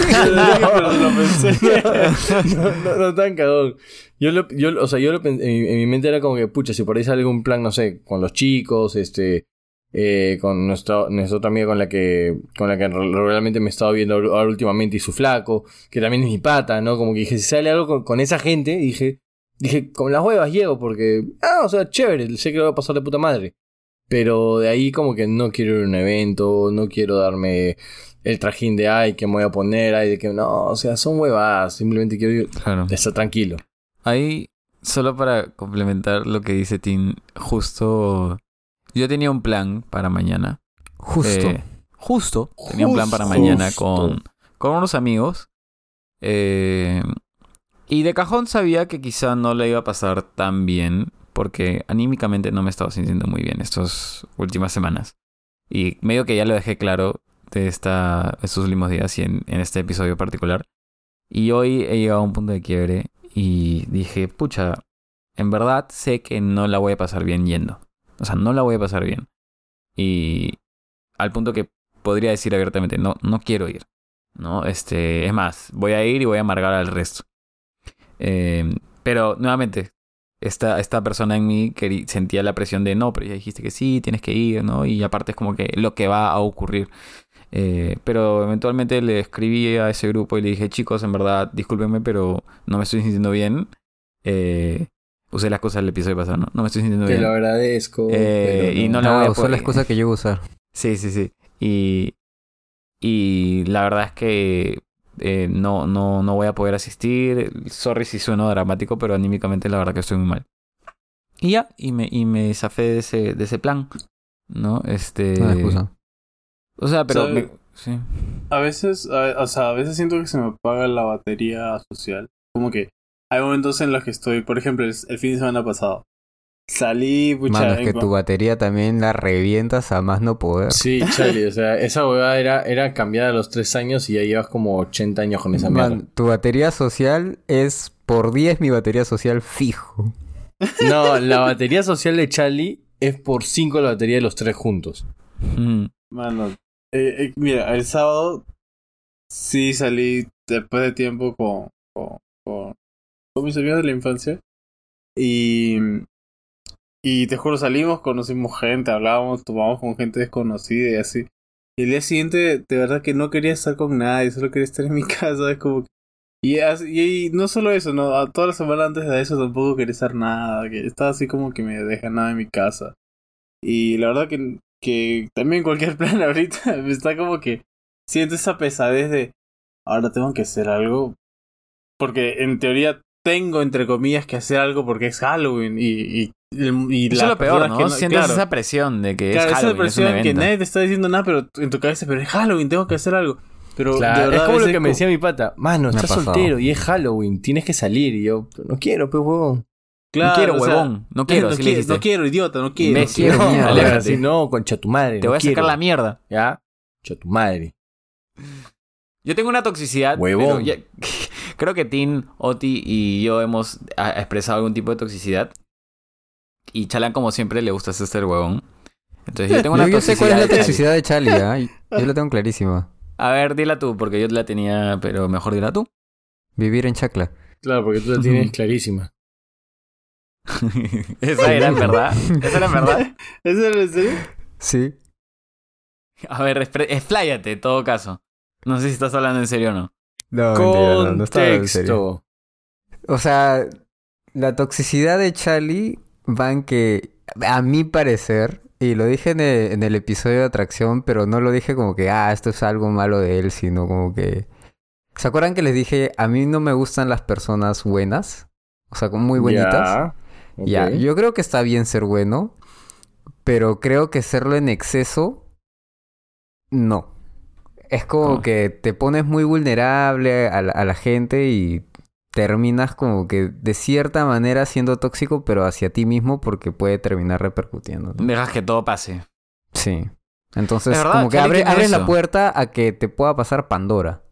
No, no, lo pensé. No, no, no tan cagón. Yo lo, yo, o sea, yo lo pensé, en, en mi mente era como que, pucha, si por ahí sale algún plan, no sé, con los chicos, este, eh, con nuestra, nuestra otra amiga con la que, con la que realmente me he estado viendo ahora últimamente y su flaco, que también es mi pata, ¿no? Como que dije, si sale algo con, con esa gente, dije, Dije, con las huevas llego porque... Ah, o sea, chévere, sé que lo va a pasar de puta madre. Pero de ahí como que no quiero ir a un evento, no quiero darme el trajín de ay, que me voy a poner, ay, de que no, o sea, son huevas, simplemente quiero ir, claro. estar tranquilo. Ahí, solo para complementar lo que dice Tim, justo... Yo tenía un plan para mañana. Justo. Eh, justo. Tenía un plan para mañana con, con unos amigos. Eh... Y de cajón sabía que quizá no le iba a pasar tan bien, porque anímicamente no me estaba sintiendo muy bien estas últimas semanas. Y medio que ya lo dejé claro de esta, estos últimos días y en, en este episodio particular. Y hoy he llegado a un punto de quiebre y dije, pucha, en verdad sé que no la voy a pasar bien yendo. O sea, no la voy a pasar bien. Y al punto que podría decir abiertamente, no, no quiero ir. ¿No? Este, es más, voy a ir y voy a amargar al resto. Eh, pero nuevamente esta, esta persona en mí quería, sentía la presión de no, pero ya dijiste que sí, tienes que ir, ¿no? Y aparte es como que lo que va a ocurrir. Eh, pero eventualmente le escribí a ese grupo y le dije, chicos, en verdad, discúlpenme, pero no me estoy sintiendo bien. Eh, usé las cosas del episodio pasado, ¿no? No me estoy sintiendo Te bien. Te lo agradezco. Eh, no. Y no la voy a usar las cosas que yo voy a usar. Sí, sí, sí. Y, y la verdad es que Eh, no, no, no voy a poder asistir. Sorry si sueno dramático, pero anímicamente la verdad que estoy muy mal. Y ya, y me, y me zafé de ese, de ese plan, ¿no? Este... No excusa. O sea, pero... O sea, me... sí. A veces, a, o sea, a veces siento que se me apaga la batería social. Como que hay momentos en los que estoy, por ejemplo, el, el fin de semana pasado. Salí, pucha... Mano, es que tu batería también la revientas a más no poder. Sí, Charlie, o sea, esa huevada era, era cambiada a los tres años y ya llevas como ochenta años con esa Man, mierda. Tu batería social es por diez mi batería social fijo. No, la batería social de Charlie es por cinco la batería de los tres juntos. Mm. Mano, eh, eh, mira, el sábado sí salí después de tiempo con, con, con, con mis amigos de la infancia y... Y te juro, salimos, conocimos gente, hablábamos, tomamos con gente desconocida y así. Y el día siguiente, de verdad que no quería estar con nadie, solo quería estar en mi casa, es como... Y, así, y no solo eso, no, a toda la semana antes de eso tampoco quería hacer nada, que estaba así como que me deja nada en mi casa. Y la verdad que, que también cualquier plan ahorita me está como que siento esa pesadez de ahora tengo que hacer algo, porque en teoría tengo entre comillas que hacer algo porque es Halloween y, y, y eso es lo peor, ¿no? no Sientes claro, esa presión de que claro, es Halloween, esa presión es un que nadie te está diciendo nada, pero en tu cabeza, pero es Halloween, tengo que hacer algo. Pero claro, de verdad, es como lo que como... me decía mi pata, mano, estás soltero y es Halloween, tienes que salir. Y yo, no quiero, pues, huevón. Claro, no quiero, huevón. Sea, no quiero, no, si quiero no quiero, idiota, no quiero. Me quiero, no, mierda, aléjate. Si no, concha tu madre. Te no voy a quiero. sacar la mierda. ¿Ya? Concha tu madre. Yo tengo una toxicidad. Huevón. Ya, creo que Tim, Oti y yo hemos expresado algún tipo de toxicidad. Y Chalan, como siempre, le gusta hacer el huevón. Entonces yo tengo una yo, yo sé cuál es la de toxicidad de Charlie, ¿eh? Yo la tengo clarísima. A ver, dila tú, porque yo la tenía, pero mejor dila tú. Vivir en chacla. Claro, porque tú la tienes clarísima. ¿Esa era en verdad? ¿Esa era en verdad? ¿Esa era en serio? Sí. A ver, expláyate, en todo caso. No sé si estás hablando en serio o no. No, mentira, no, no estaba en serio. O sea, la toxicidad de Charlie va en que, a mi parecer, y lo dije en el, en el episodio de Atracción, pero no lo dije como que, ah, esto es algo malo de él, sino como que... ¿Se acuerdan que les dije, a mí no me gustan las personas buenas? O sea, como muy bonitas. Ya, okay. Ya, yo creo que está bien ser bueno, pero creo que serlo en exceso, no. Es como oh. que te pones muy vulnerable a la, a la gente y terminas como que de cierta manera siendo tóxico, pero hacia ti mismo porque puede terminar repercutiendo, ¿no? Dejas que todo pase. Sí. Entonces, verdad, como que abre, abres la puerta a que te pueda pasar Pandora.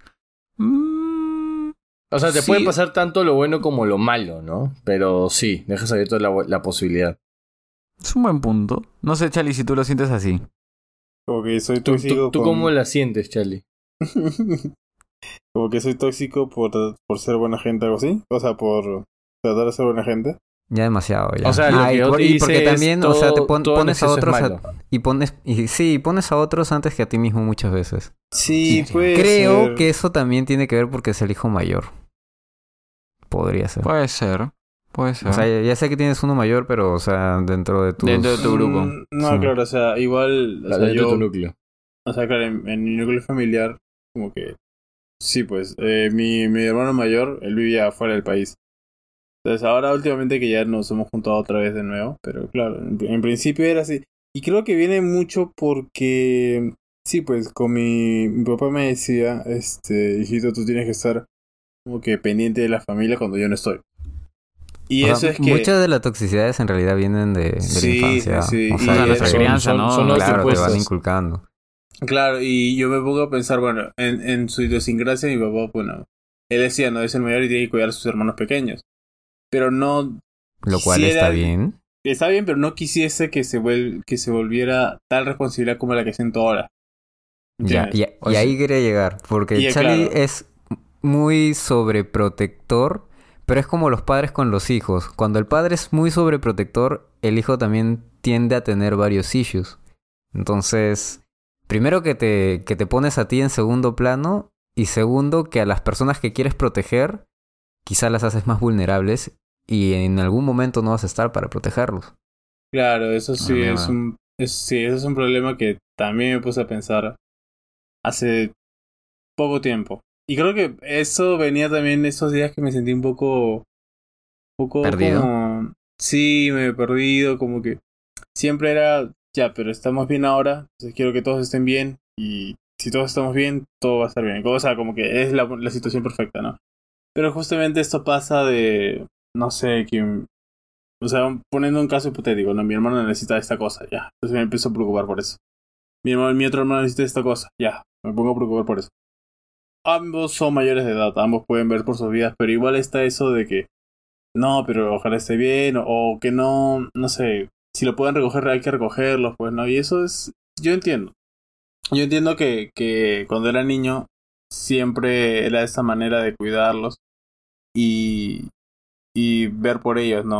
Mm, o sea, te sí. puede pasar tanto lo bueno como lo malo, ¿no? Pero sí, dejas abierto la, la posibilidad. Es un buen punto. No sé, Charlie, si tú lo sientes así. Como que soy ¿Tú, tóxico. ¿Tú, tú con... cómo la sientes, Charlie? Como que soy tóxico por, por ser buena gente, algo así. O sea, por tratar de ser buena gente. Ya demasiado, ya. O sea, ah, lo que y, y porque también, todo, o sea, te pon, pones a otros a, y pones y sí, pones a otros antes que a ti mismo muchas veces. Sí, puede Creo ser. que eso también tiene que ver porque es el hijo mayor. Podría ser. Puede ser. Puede ser. O sea, ya, ya sé que tienes uno mayor, pero, o sea, dentro de tu... Dentro de tu grupo. Mm, no, sí. claro, o sea, igual... O sea, dentro yo, de tu núcleo. O sea, claro, en, en mi núcleo familiar, como que... Sí, pues, eh, mi, mi hermano mayor, él vivía fuera del país. Entonces, ahora últimamente que ya nos hemos juntado otra vez de nuevo, pero claro, en, en principio era así. Y creo que viene mucho porque... Sí, pues, con mi, mi papá me decía, este, hijito, tú tienes que estar como que pendiente de la familia cuando yo no estoy. Y o eso sea, es que... Muchas de las toxicidades en realidad vienen de, de sí, la infancia. Sí, o sea, y de nuestra crianza, ¿no? Son, son claro, te van inculcando. Claro, y yo me pongo a pensar, bueno, en, en su idiosincrasia mi papá, bueno, él decía, no, es el mayor y tiene que cuidar a sus hermanos pequeños. Pero no... Lo cual quisiera, está bien. Está bien, pero no quisiese que se, vuel, que se volviera tal responsabilidad como la que siento ahora. Ya, y, y ahí quería llegar, porque y, Charlie claro. es muy sobreprotector, pero es como los padres con los hijos. Cuando el padre es muy sobreprotector, el hijo también tiende a tener varios issues. Entonces, primero que te, que te pones a ti en segundo plano, y segundo que a las personas que quieres proteger, quizás las haces más vulnerables y en algún momento no vas a estar para protegerlos. Claro, eso sí ah, es un es, sí, eso es un problema que también me puse a pensar hace poco tiempo. Y creo que eso venía también esos días que me sentí un poco... Un poco ¿Perdido? Como, sí, me he perdido, como que siempre era, ya, pero estamos bien ahora, entonces quiero que todos estén bien y si todos estamos bien, todo va a estar bien. O sea, como que es la, la situación perfecta, ¿no? Pero justamente esto pasa de, no sé, que... O sea, poniendo un caso hipotético, ¿no? Mi hermano necesita esta cosa, ya. Entonces me empiezo a preocupar por eso. Mi, hermano, mi otro hermano necesita esta cosa, ya. Me pongo a preocupar por eso. Ambos son mayores de edad, ambos pueden ver por sus vidas, pero igual está eso de que no, pero ojalá esté bien, o, o que no, no sé, si lo pueden recoger hay que recogerlos, pues no, y eso es, yo entiendo. Yo entiendo que, que cuando era niño siempre era esa manera de cuidarlos y, y ver por ellos, ¿no?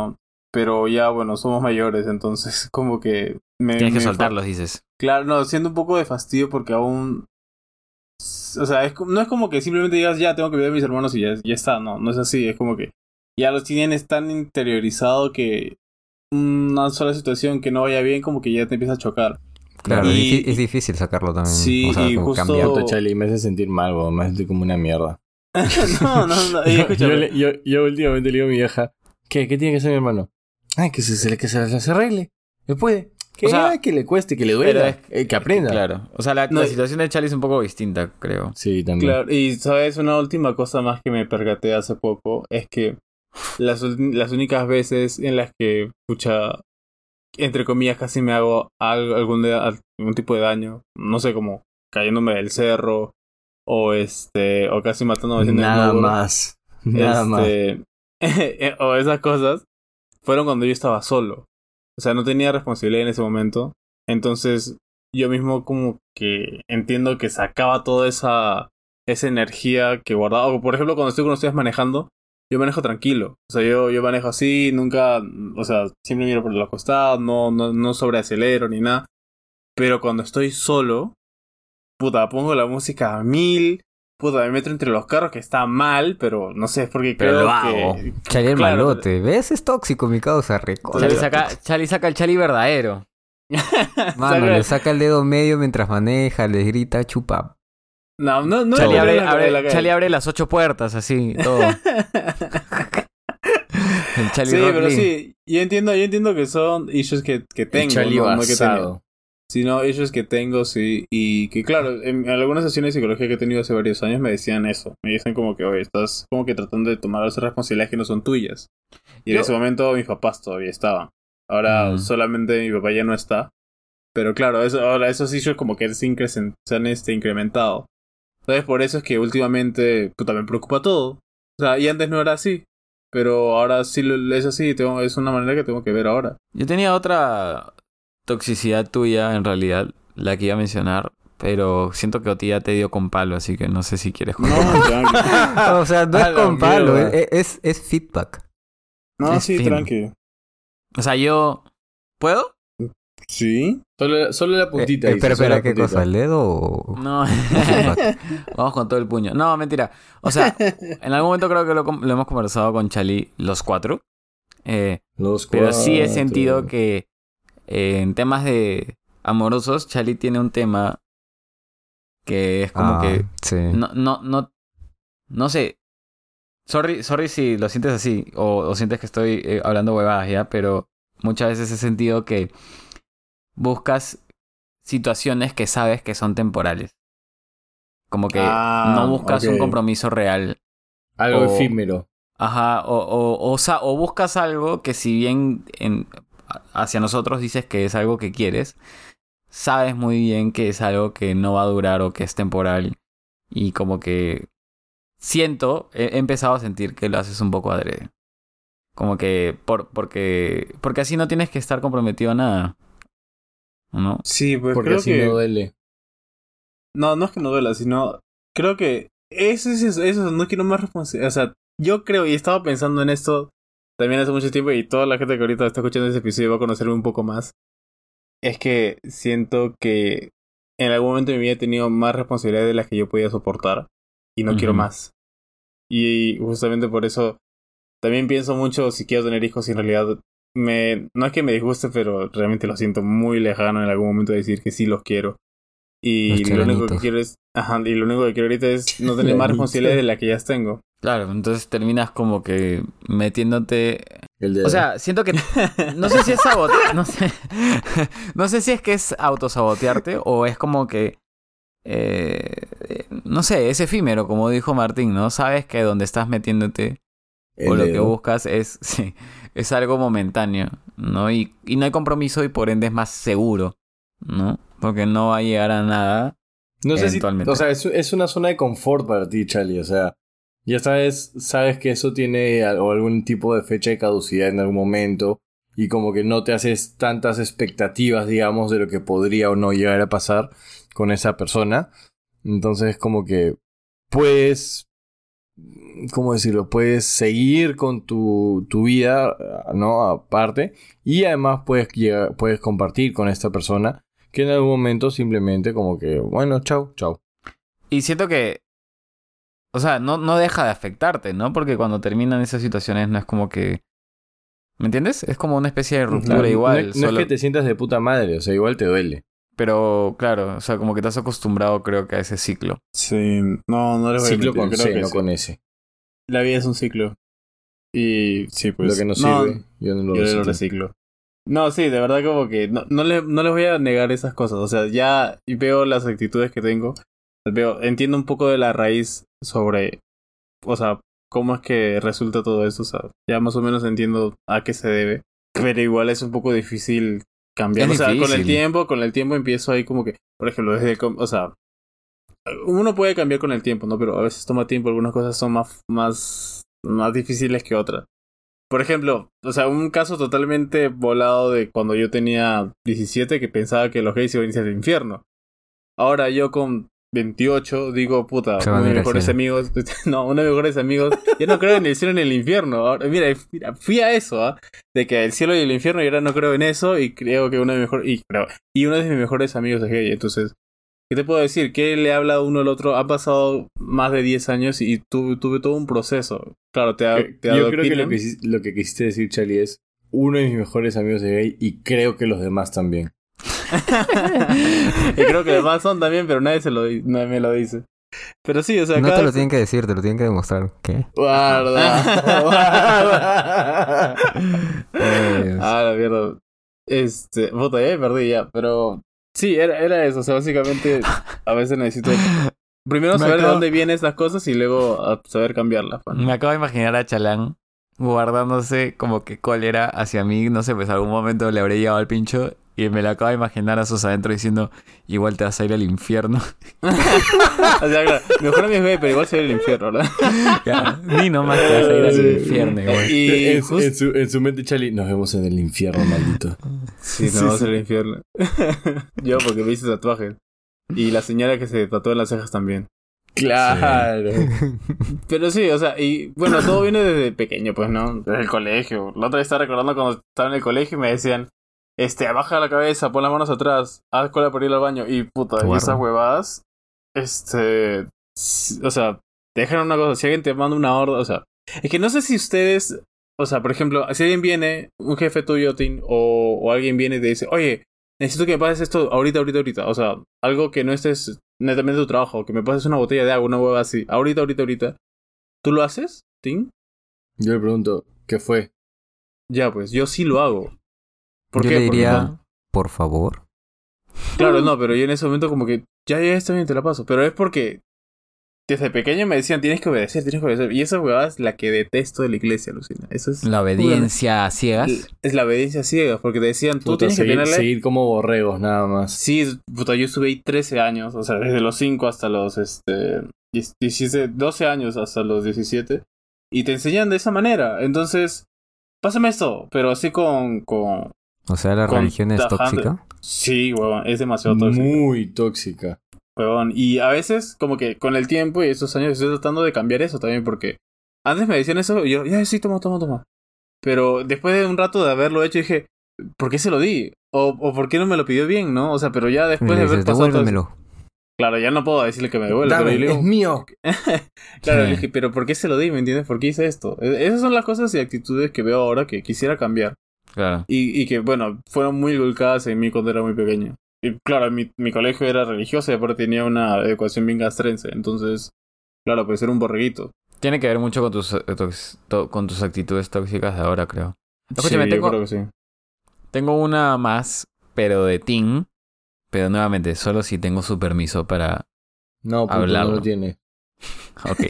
pero ya, bueno, somos mayores, entonces como que... Me, Tienes me que soltarlos, dices. Claro, no, siento un poco de fastidio porque aún... O sea, es, no es como que simplemente digas, ya, tengo que ver a mis hermanos y ya, ya está, no, no es así, es como que ya los tienen tan interiorizado que una sola situación que no vaya bien como que ya te empieza a chocar. Claro, y, es difícil sacarlo también. Sí, o sea, y justo... Cambiar, Charlie, me hace sentir mal, bo, me hace como una mierda. no, no, no, y escúchame. yo, yo, yo últimamente le digo a mi vieja, ¿qué? ¿Qué tiene que hacer mi hermano? Ay, que se, se, que se, se, se arregle. ¿Le puede? Que, o sea, que le cueste, que le duela, es, eh, que aprenda. Claro. O sea, la, no, la situación de Charlie es un poco distinta, creo. Sí, también. Claro, y sabes, una última cosa más que me percaté hace poco es que las, las únicas veces en las que, pucha, entre comillas, casi me hago algo, algún, de, algún tipo de daño, no sé, como cayéndome del cerro o este o casi matándome. Nada más. Nada este, más. O esas cosas fueron cuando yo estaba solo. O sea, no tenía responsabilidad en ese momento. Entonces, yo mismo como que entiendo que sacaba toda esa, esa energía que guardaba. O, por ejemplo, cuando estoy con ustedes manejando, yo manejo tranquilo. O sea, yo, yo manejo así, nunca... O sea, siempre miro por los costados, no, no, no sobreacelero ni nada. Pero cuando estoy solo, puta, pongo la música a mil... Puta, me meto entre los carros, que está mal, pero no sé, es porque pero creo lo hago. que... Charlie claro, malote, ¿ves? Es tóxico mi causa, recorda. Charlie saca, Charlie saca el Charlie verdadero. Mano, le saca el dedo medio mientras maneja, les grita, chupa. No, no, no. Charlie, abre, abre, Charlie abre las ocho puertas, así, todo. El Charlie sí, pero sí, yo entiendo, yo entiendo que son issues que, que tengo. El Charlie no, basado. No que tengo. Sino issues que tengo, sí, y que claro, en algunas sesiones de psicología que he tenido hace varios años me decían eso. Me dicen como que, oye, estás como que tratando de tomar esas responsabilidades que no son tuyas. Y Yo... en ese momento mis papás todavía estaban. Ahora mm. solamente mi papá ya no está. Pero claro, eso, ahora esos issues como que se, incre- se han este, incrementado. Entonces por eso es que últimamente puta, me preocupa todo. O sea, y antes no era así. Pero ahora sí lo, es así, tengo, es una manera que tengo que ver ahora. Yo tenía otra... toxicidad tuya, en realidad, la que iba a mencionar, pero siento que Oti ya te dio con palo, así que no sé si quieres contar. No, o sea, no es con palo, es, es, es feedback. No, es sí, fin. tranqui. O sea, yo... ¿Puedo? Sí. Solo, solo la puntita. Eh, espera, espera, ¿qué cosa? ¿El dedo o...? No. Vamos con todo el puño. No, mentira. O sea, en algún momento creo que lo, lo hemos conversado con Chali los cuatro. Eh, los cuatro. Pero sí he sentido que Eh, en temas de amorosos, Charlie tiene un tema que es como ah, que sí. no, no, no, no sé. Sorry, sorry si lo sientes así o, o sientes que estoy eh, hablando huevadas ya, pero muchas veces he sentido que buscas situaciones que sabes que son temporales. Como que ah, no buscas okay. un compromiso real. Algo o, efímero. Ajá, o, o, o, o, o buscas algo que si bien en... hacia nosotros dices que es algo que quieres, sabes muy bien que es algo que no va a durar o que es temporal. Y como que siento, he, he empezado a sentir que lo haces un poco adrede. Como que por, porque porque así no tienes que estar comprometido a nada, ¿no? Sí, pues porque creo así que... no duele. No, no es que no duela, sino creo que eso es eso, eso, no quiero más responsabilidad. O sea, yo creo, y estaba pensando en esto también hace mucho tiempo, y toda la gente que ahorita está escuchando ese episodio va a conocerme un poco más. Es que siento que en algún momento de mi vida he tenido más responsabilidades de las que yo podía soportar. Y no uh-huh. quiero más. Y justamente por eso también pienso mucho si quiero tener hijos y en realidad me, no es que me disguste, pero realmente lo siento muy lejano en algún momento de decir que sí los quiero. Y lo único que quiero es, ajá, y lo único que quiero ahorita es no tener más responsabilidades de las que ya tengo. Claro, entonces terminas como que metiéndote... O sea, siento que... No sé si es sabotear... No sé. No sé si es que es autosabotearte o es como que... Eh, no sé, es efímero, como dijo Martín, ¿no? Sabes que donde estás metiéndote El o lo dedo. que buscas es... Sí, es algo momentáneo, ¿no? Y, y no hay compromiso y por ende es más seguro, ¿no? Porque no va a llegar a nada. No sé si... O sea, es, es una zona de confort para ti, Charlie, o sea... Ya sabes, sabes que eso tiene algún tipo de fecha de caducidad en algún momento y como que no te haces tantas expectativas, digamos, de lo que podría o no llegar a pasar con esa persona. Entonces como que puedes ¿cómo decirlo? Puedes seguir con tu, tu vida, ¿no? Aparte. Y además puedes, llegar, puedes compartir con esta persona que en algún momento simplemente como que, bueno, chau, chau. Y siento que, o sea, no, no deja de afectarte, ¿no? Porque cuando terminan esas situaciones no es como que... ¿Me entiendes? Es como una especie de ruptura no, igual. No, no solo... es que te sientas de puta madre, o sea, igual te duele. Pero, claro, o sea, como que te has acostumbrado, creo que a ese ciclo. Sí, no, no le voy ciclo a mentir, con creo C, que no sí. con S. La vida es un ciclo. Y sí, pues... Lo que no sirve, no, yo no lo yo reciclo. lo reciclo. No, sí, de verdad como que... No, no, le, no les voy a negar esas cosas. O sea, ya veo las actitudes que tengo. Veo, entiendo un poco de la raíz sobre... O sea, cómo es que resulta todo eso. O sea, ya más o menos entiendo a qué se debe. Pero igual es un poco difícil cambiar. Es o sea, difícil. con el tiempo, con el tiempo empiezo ahí como que... Por ejemplo, desde el... O sea... Uno puede cambiar con el tiempo, ¿no? Pero a veces toma tiempo. Algunas cosas son más... más, más difíciles que otras. Por ejemplo, o sea, un caso totalmente volado de cuando yo tenía diecisiete que pensaba que los gays iban a irse al infierno. Ahora yo con veintiocho digo, puta, uno de mis mejores amigos, no, uno de mis mejores amigos, yo no creo en el cielo ni en el infierno. Ahora, mira, mira, fui a eso, ¿ah? ¿eh? De que el cielo y el infierno, y ahora no creo en eso, y creo que uno de mis mejores, y, creo, y uno de mis mejores amigos es gay. Entonces, ¿qué te puedo decir? ¿Qué le habla uno al otro? Ha pasado más de diez años y tu, tuve todo un proceso. Claro, te, te Yo creo que lo, que lo que quisiste decir, Charlie, es uno de mis mejores amigos es gay y creo que los demás también. Y creo que los demás son también, pero nadie se lo nadie me lo dice. Pero sí, o sea, no cada... te lo tienen que decir, te lo tienen que demostrar. ¿Qué? Guarda. Guarda. Ah, la mierda. Este, puta, ya me perdí ya, pero sí, era, era eso, o sea, básicamente a veces necesito primero saber acabo... de dónde vienen estas cosas y luego saber cambiarlas. Man. Me acabo de imaginar a Chalán guardándose como que cólera hacia mí, no sé, pues algún momento le habré llegado al pincho y me lo acabo de imaginar a sus adentro diciendo, igual te vas a ir al infierno. O sea, claro, mejor a mi bebé, pero igual se va a ir al infierno, ¿verdad? Ya, ni nomás te vas a ir al infierno, igual. Y en, just... en, su, en su mente, Charlie, nos vemos en el infierno, maldito. Sí, nos sí, vamos sí. al infierno. Yo, porque me hice tatuajes. Y la señora que se tatuó en las cejas también. Claro. Sí. Pero sí, o sea, y bueno, todo viene desde pequeño, pues, ¿no? Desde el colegio. La otra vez estaba recordando cuando estaba en el colegio y me decían, este, baja la cabeza, pon las manos atrás, haz cola para ir al baño. Y puta, y esas huevadas, este, o sea, te dejan una cosa, si alguien te manda una orden, o sea, es que no sé si ustedes, o sea, por ejemplo, si alguien viene, un jefe tuyo, Tim, o, o alguien viene y te dice, oye, necesito que me pases esto ahorita, ahorita, ahorita. O sea, algo que no estés netamente de tu trabajo. Que me pases una botella de agua, una hueva así. Ahorita, ahorita, ahorita. ¿Tú lo haces, Tim? Yo le pregunto, ¿qué fue? Ya, pues, yo sí lo hago. ¿Por yo qué? le diría, Porque, por favor. Claro, no, pero yo en ese momento como que, ya, ya, está bien, te la paso. Pero es porque desde pequeño me decían, tienes que obedecer, tienes que obedecer. Y esa huevada es la que detesto de la iglesia, Lucina. Eso es... La obediencia a ciegas. Es la obediencia ciega, porque te decían, tú puta, tienes seguir, que tenerle... seguir como borregos, nada más. Sí, puta, yo estuve ahí trece años, o sea, desde los cinco hasta los, este... diecisiete, doce años hasta los diecisiete. Y te enseñan de esa manera. Entonces, pásame esto, pero así con... con o sea, la religión es tóxica. Sí, huevón, es demasiado tóxica. Muy tóxica. Huevón, y a veces, como que con el tiempo y esos años estoy tratando de cambiar eso también, porque antes me decían eso y yo, ya, sí, toma, toma, toma. Pero después de un rato de haberlo hecho dije, ¿por qué se lo di? O, o ¿por qué no me lo pidió bien, no? O sea, pero ya después de haber pasado todo... Claro, ya no puedo decirle que me devuelva. Dame, pero es digo... mío. Claro, sí. Le dije, pero ¿por qué se lo di? ¿Me entiendes? ¿Por qué hice esto? Esas son las cosas y actitudes que veo ahora que quisiera cambiar. Claro. Y, y que, bueno, fueron muy inculcadas en mí cuando era muy pequeño. Y claro, mi, mi colegio era religioso y aparte tenía una educación bien castrense. Entonces, claro, pues era un borreguito. Tiene que ver mucho con tus, to, con tus actitudes tóxicas de ahora, creo. Escúchame, sí, tengo, yo creo que sí. Tengo una más, pero de Tim. Pero nuevamente, solo si tengo su permiso para no, hablarlo. No lo tiene. Ok.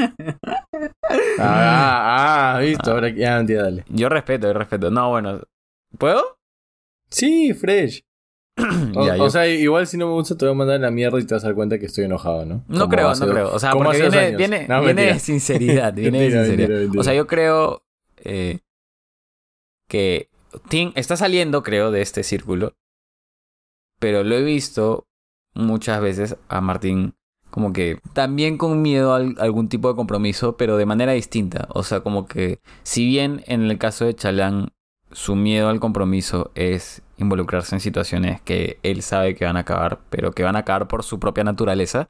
ah, ah, visto. Ahora ya, ya, dale. Yo respeto, yo respeto. No, bueno. ¿Puedo? Sí, fresh. O, ya, o yo... sea, igual si no me gusta te voy a mandar la mierda y te vas a dar cuenta que estoy enojado, ¿no? No creo, no creo. O sea, porque viene, viene, no, viene de sinceridad. Viene mentira, de sinceridad. Mentira, mentira. O sea, yo creo eh, que Tim está saliendo, creo, de este círculo. Pero lo he visto muchas veces a Martín como que también con miedo a algún tipo de compromiso, pero de manera distinta. O sea, como que si bien en el caso de Chalann su miedo al compromiso es involucrarse en situaciones que él sabe que van a acabar, pero que van a acabar por su propia naturaleza,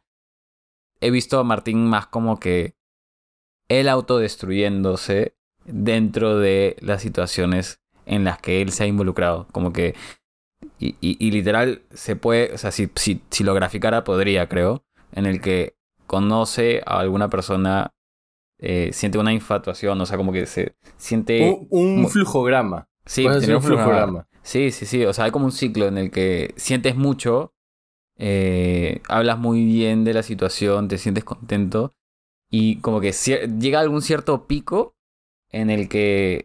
he visto a Martín más como que él autodestruyéndose dentro de las situaciones en las que él se ha involucrado. Como que, y, y, y literal, se puede, o sea, si, si, si lo graficara podría, creo, en el que conoce a alguna persona, eh, siente una infatuación, o sea, como que se siente... Un, un flujograma. Sí, tiene un flujograma. Sí, sí, sí, o sea, hay como un ciclo en el que sientes mucho, eh, hablas muy bien de la situación, te sientes contento, y como que llega a algún cierto pico en el que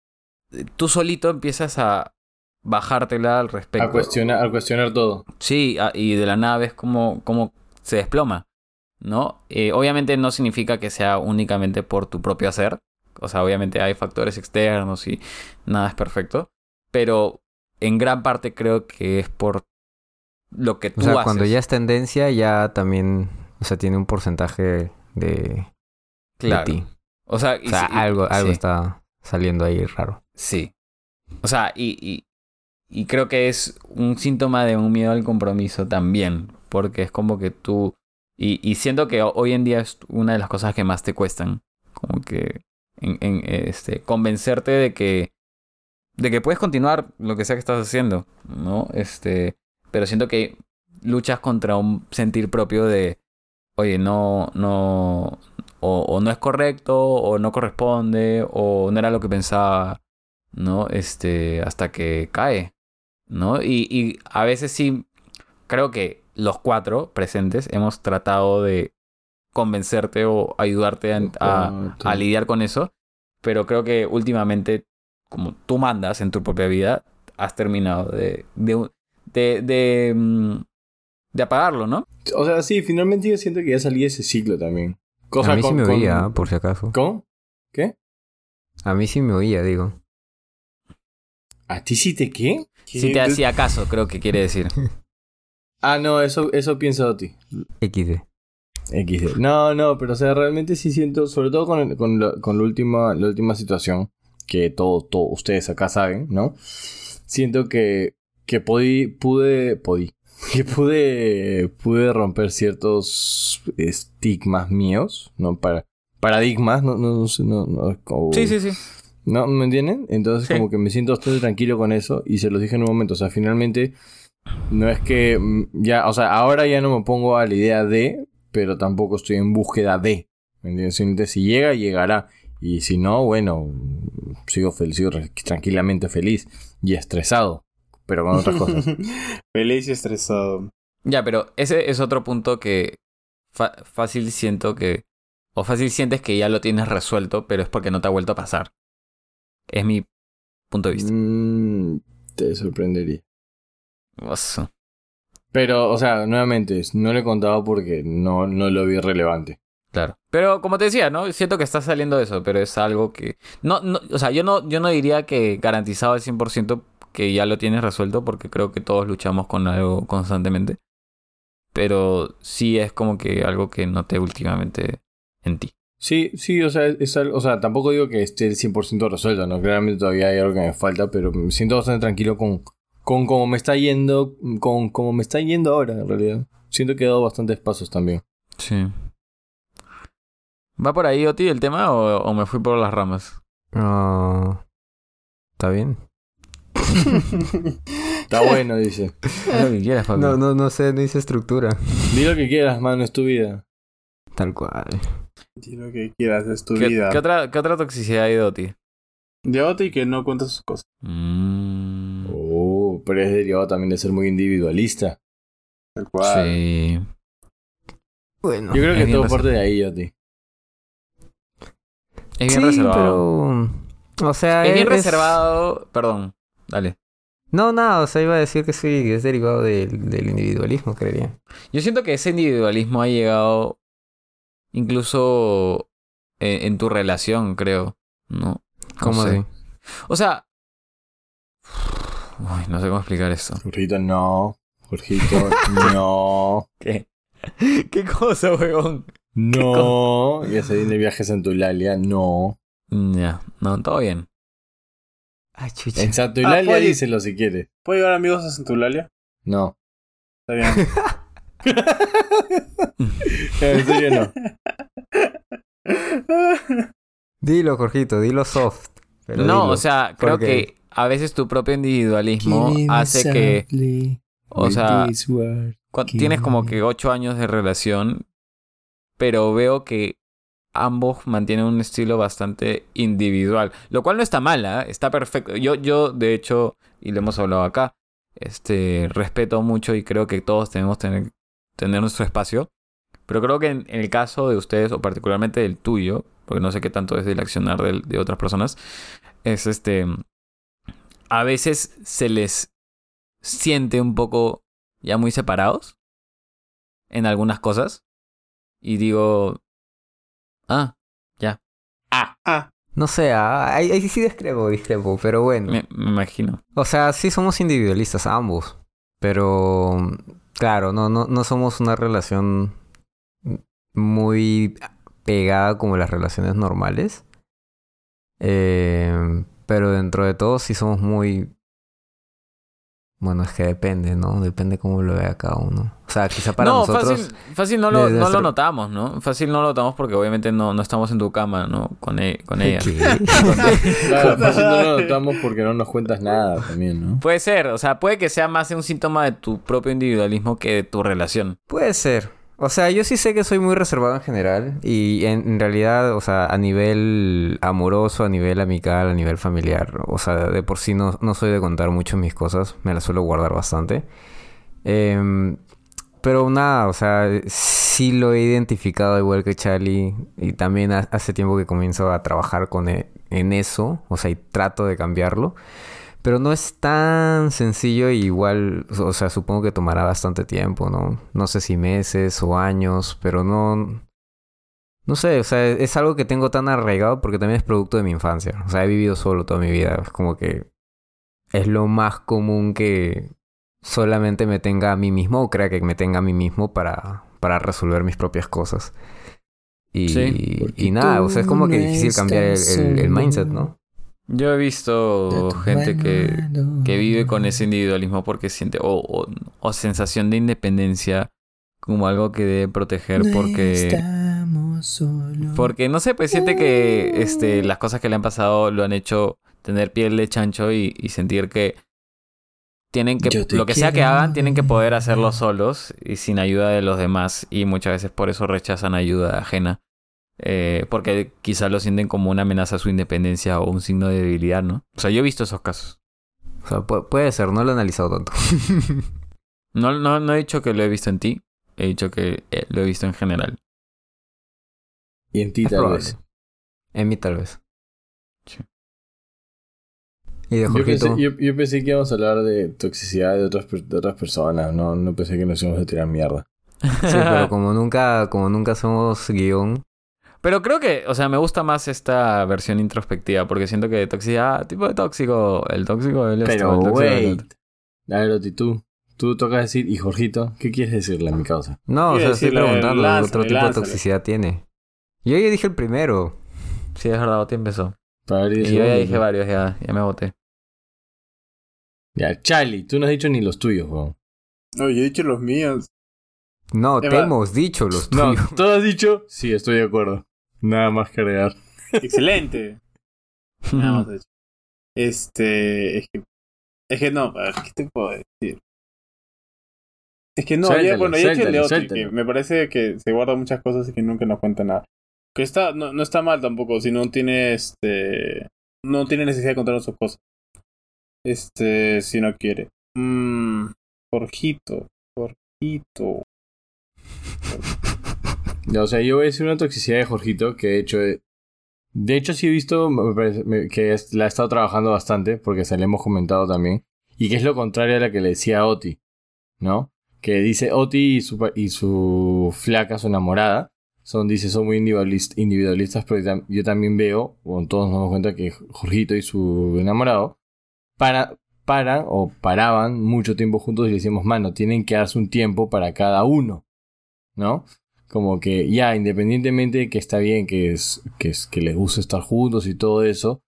tú solito empiezas a bajártela al respecto. A cuestionar, a cuestionar todo. Sí, a, y de la nada ves como, como se desploma, ¿no? Eh, obviamente no significa que sea únicamente por tu propio hacer. O sea, obviamente hay factores externos y nada es perfecto. Pero en gran parte creo que es por lo que tú haces. O sea, haces. Cuando ya es tendencia, ya también, o sea, tiene un porcentaje de, claro. de ti. O sea, y, o sea y, algo, algo sí. está saliendo ahí raro. Sí. O sea, y, y, y creo que es un síntoma de un miedo al compromiso también. Porque es como que tú... Y, y siento que hoy en día es una de las cosas que más te cuestan. Como que en, en, este, convencerte de que de que puedes continuar lo que sea que estás haciendo, ¿no? Este, pero siento que luchas contra un sentir propio de, oye, no, no, o, o no es correcto, o no corresponde, o no era lo que pensaba, ¿no? Este, hasta que cae, ¿no? Y, y a veces sí, creo que los cuatro presentes hemos tratado de convencerte o ayudarte a, a, a lidiar con eso, pero creo que últimamente, como tú mandas en tu propia vida, has terminado de de, de, de, de apagarlo, ¿no? O sea, sí, finalmente yo siento que ya salí de ese ciclo también. Cosa a mí con, sí me oía, con... por si acaso. ¿Cómo? ¿Qué? A mí sí me oía, digo. ¿A ti sí te qué? Sí te hacía caso, creo que quiere decir. Ah, no, eso, eso pienso de ti. equis de. equis de. No, no, pero o sea, realmente sí siento, sobre todo con, con, la, con la, última, la última situación, que todos todo, ustedes acá saben, ¿no? Siento que, que podí, pude, podí, que pude, pude romper ciertos estigmas míos, ¿no? Para, paradigmas, no, no, no, no, como, sí, sí, sí. ¿No? ¿Me entienden? Entonces sí. Como que me siento bastante tranquilo con eso y se los dije en un momento, o sea, finalmente no es que ya, o sea, ahora ya no me pongo a la idea de, pero tampoco estoy en búsqueda de, ¿me entiendes? Si llega, llegará. Y si no, bueno, sigo, feliz, sigo tranquilamente feliz y estresado, pero con otras cosas. Feliz y estresado. Ya, pero ese es otro punto que fa- fácil siento que... O fácil sientes que ya lo tienes resuelto, pero es porque no te ha vuelto a pasar. Es mi punto de vista. Mm, te sorprendería. Oso. Pero, o sea, nuevamente, no le he contado porque no, no lo vi relevante. Claro. Pero como te decía, ¿no? Siento que está saliendo de eso, pero es algo que... No, no, o sea, yo no, yo no diría que garantizado al cien por ciento que ya lo tienes resuelto, porque creo que todos luchamos con algo constantemente. Pero sí es como que algo que noté últimamente en ti. Sí, sí, o sea, es algo, o sea, tampoco digo que esté cien por ciento resuelto, ¿no? Claramente todavía hay algo que me falta, pero me siento bastante tranquilo con, con cómo me está yendo, con cómo me está yendo ahora, en realidad. Siento que he dado bastantes pasos también. Sí. ¿Va por ahí, Oti, el tema o, o me fui por las ramas? Uh, ¿Está bien? Está bueno, dice. Lo que quieras, papi. No, no, no sé, no dice estructura. Di lo que quieras, mano, es tu vida. Tal cual. Di lo que quieras, es tu ¿Qué, vida. ¿qué otra, ¿Qué otra toxicidad hay de Oti? De Oti que no cuenta sus cosas. Mm. Oh, pero es derivado también de ser muy individualista. Tal cual. Sí. Bueno. Yo creo que todo parte de ahí, Oti. Es bien sí, reservado. Pero... O sea, es, es bien es... reservado... Perdón, dale. No, nada, o sea, iba a decir que sí, que es derivado del, del individualismo, creería. Yo siento que ese individualismo ha llegado incluso en, en tu relación, creo, ¿no? ¿Cómo sé. de? O sea... Uy, no sé cómo explicar esto. Jorgito, no. Jorgito, no. ¿Qué? ¿Qué cosa, huevón? No, ya se viene viaje a Santa Eulalia, no. Ya, no, todo bien. Ay, chucha. En Santa Eulalia ah, díselo si quieres. ¿Puedo llevar amigos a Santa Eulalia? No. Está bien. En serio no. Dilo, Jorgito, dilo soft. Pero no, dilo, o sea, creo que a veces tu propio individualismo hace que... O sea, tienes como que ocho años de relación, pero veo que ambos mantienen un estilo bastante individual, lo cual no está mal, ¿eh? Está perfecto. Yo, yo, de hecho, y lo hemos hablado acá, este, respeto mucho y creo que todos tenemos que tener, tener nuestro espacio, pero creo que en, en el caso de ustedes, o particularmente del tuyo, porque no sé qué tanto es del accionar de, de otras personas, es este, a veces se les siente un poco ya muy separados en algunas cosas, y digo... Ah, ya. Ah, ah. No sé, ah, ahí, ahí sí discrepo, discrepo, pero bueno. Me, me imagino. O sea, sí somos individualistas ambos, pero claro, no, no, no somos una relación muy pegada como las relaciones normales. Eh, pero dentro de todo sí somos muy... Bueno, es que depende, ¿no? Depende cómo lo vea cada uno. O sea, quizá para no, nosotros... Fácil, fácil no, lo, no nuestro... lo notamos, ¿no? Fácil no lo notamos porque obviamente no, no estamos en tu cama, ¿no? Con, e con ella. ¿Qué? Claro, fácil no lo notamos porque no nos cuentas nada también, ¿no? Puede ser, o sea, puede que sea más un síntoma de tu propio individualismo que de tu relación. Puede ser. O sea, yo sí sé que soy muy reservado en general y en, en realidad, o sea, a nivel amoroso, a nivel amical, a nivel familiar, o sea, de por sí no, no soy de contar mucho mis cosas, me las suelo guardar bastante. Eh, pero nada, o sea, sí lo he identificado igual que Charlie y también hace tiempo que comienzo a trabajar con e en eso, o sea, y trato de cambiarlo. Pero no es tan sencillo y igual, o sea, supongo que tomará bastante tiempo, ¿no? No sé si meses o años, pero no... No sé, o sea, es algo que tengo tan arraigado porque también es producto de mi infancia. O sea, he vivido solo toda mi vida. Es como que es lo más común que solamente me tenga a mí mismo o crea que me tenga a mí mismo para, para resolver mis propias cosas. Y, sí, y nada, o sea, es como que difícil cambiar el, el, el mindset, ¿no? Yo he visto gente que, que vive con ese individualismo porque siente, o, o, o sensación de independencia como algo que debe proteger porque, porque no sé, pues siente que este, las cosas que le han pasado lo han hecho tener piel de chancho y, y sentir que tienen que, lo que sea que hagan, tienen que poder hacerlo solos y sin ayuda de los demás, y muchas veces por eso rechazan ayuda ajena. Eh, porque quizás lo sienten como una amenaza a su independencia o un signo de debilidad, ¿no? O sea, yo he visto esos casos. O sea, pu puede ser, no lo he analizado tanto. no, no, no he dicho que lo he visto en ti, he dicho que eh, lo he visto en general. Y en ti es tal probable. vez. En mí tal vez. Sí. ¿Y de yo, Jorgito? pensé, yo, yo pensé que íbamos a hablar de toxicidad de otras, de otras personas, no, no pensé que nos íbamos a tirar mierda. Sí, pero como nunca, como nunca somos guión... Pero creo que, o sea, me gusta más esta versión introspectiva porque siento que toxicidad, tipo de tóxico, el tóxico del esto, Pero, el tóxico wait. A ver, Oti, tú, tú tocas decir, y Jorgito, ¿qué quieres decirle a mi causa? No, o sea, estoy preguntando qué otro tipo de toxicidad tiene. Yo ya dije el primero. Sí, es verdad, Oti empezó. Para y yo ya dije varios, ya, ya me boté. Ya, Charlie, tú no has dicho ni los tuyos, weón. No, yo he dicho los míos. No, Eva, te hemos dicho los tuyos. No, ¿tú has dicho? Sí, estoy de acuerdo. Nada más que agregar. Excelente. Nada más hecho. Este... Es que... Es que no, ¿qué te puedo decir? Es que no, suéltalo, ya, bueno, ya he hecho el de Oti, que me parece que se guarda muchas cosas y que nunca nos cuenta nada. Que está, no, no está mal tampoco, si no tiene este... No tiene necesidad de contarnos sus cosas. Este, si no quiere. Mmm... Jorgito, Jorgito... O sea, yo voy a decir una toxicidad de Jorgito que de hecho... De hecho sí he visto me parece, me, que es, la he estado trabajando bastante porque se le hemos comentado también. Y que es lo contrario a la que le decía a Oti, ¿no? Que dice Oti y su, y su flaca, su enamorada, son, dice, son muy individualist, individualistas, pero tam, yo también veo, bueno, todos nos damos cuenta que Jorgito y su enamorado para, paran o paraban mucho tiempo juntos y le decimos, mano, tienen que darse un tiempo para cada uno, ¿no? Como que ya, independientemente de que está bien que, es, que, es, que les guste estar juntos y todo eso,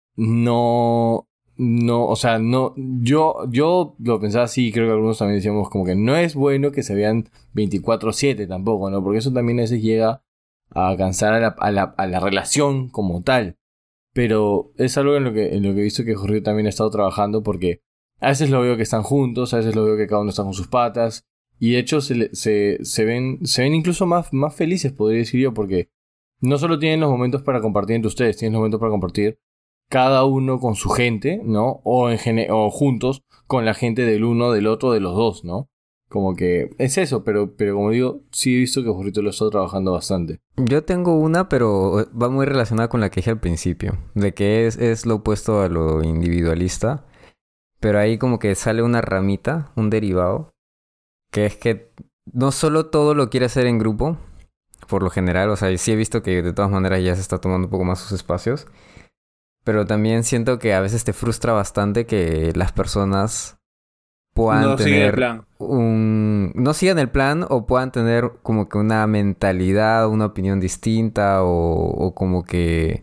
no, no, o sea, no, yo, yo lo pensaba así, creo que algunos también decíamos como que no es bueno que se vean veinticuatro siete tampoco, ¿no? Porque eso también a veces llega a cansar a la, a la, a la relación como tal. Pero es algo en lo que, en lo que he visto que Jorge también ha estado trabajando, porque a veces lo veo que están juntos, a veces lo veo que cada uno está con sus patas. Y de hecho se, se, se, ven, se ven incluso más, más felices, podría decir yo, porque no solo tienen los momentos para compartir entre ustedes, tienen los momentos para compartir cada uno con su gente, ¿no? O, en gene- o juntos con la gente del uno, del otro, de los dos, ¿no? Como que es eso, pero, pero como digo, sí he visto que Jorrito lo está trabajando bastante. Yo tengo una, pero va muy relacionada con la que dije al principio, de que es, es lo opuesto a lo individualista, pero ahí como que sale una ramita, un derivado, que es que no solo todo lo quiere hacer en grupo, por lo general, o sea, sí he visto que de todas maneras ya se está tomando un poco más sus espacios, pero también siento que a veces te frustra bastante que las personas puedan no tener el plan. un... no sigan el plan o puedan tener como que una mentalidad, una opinión distinta o, o como que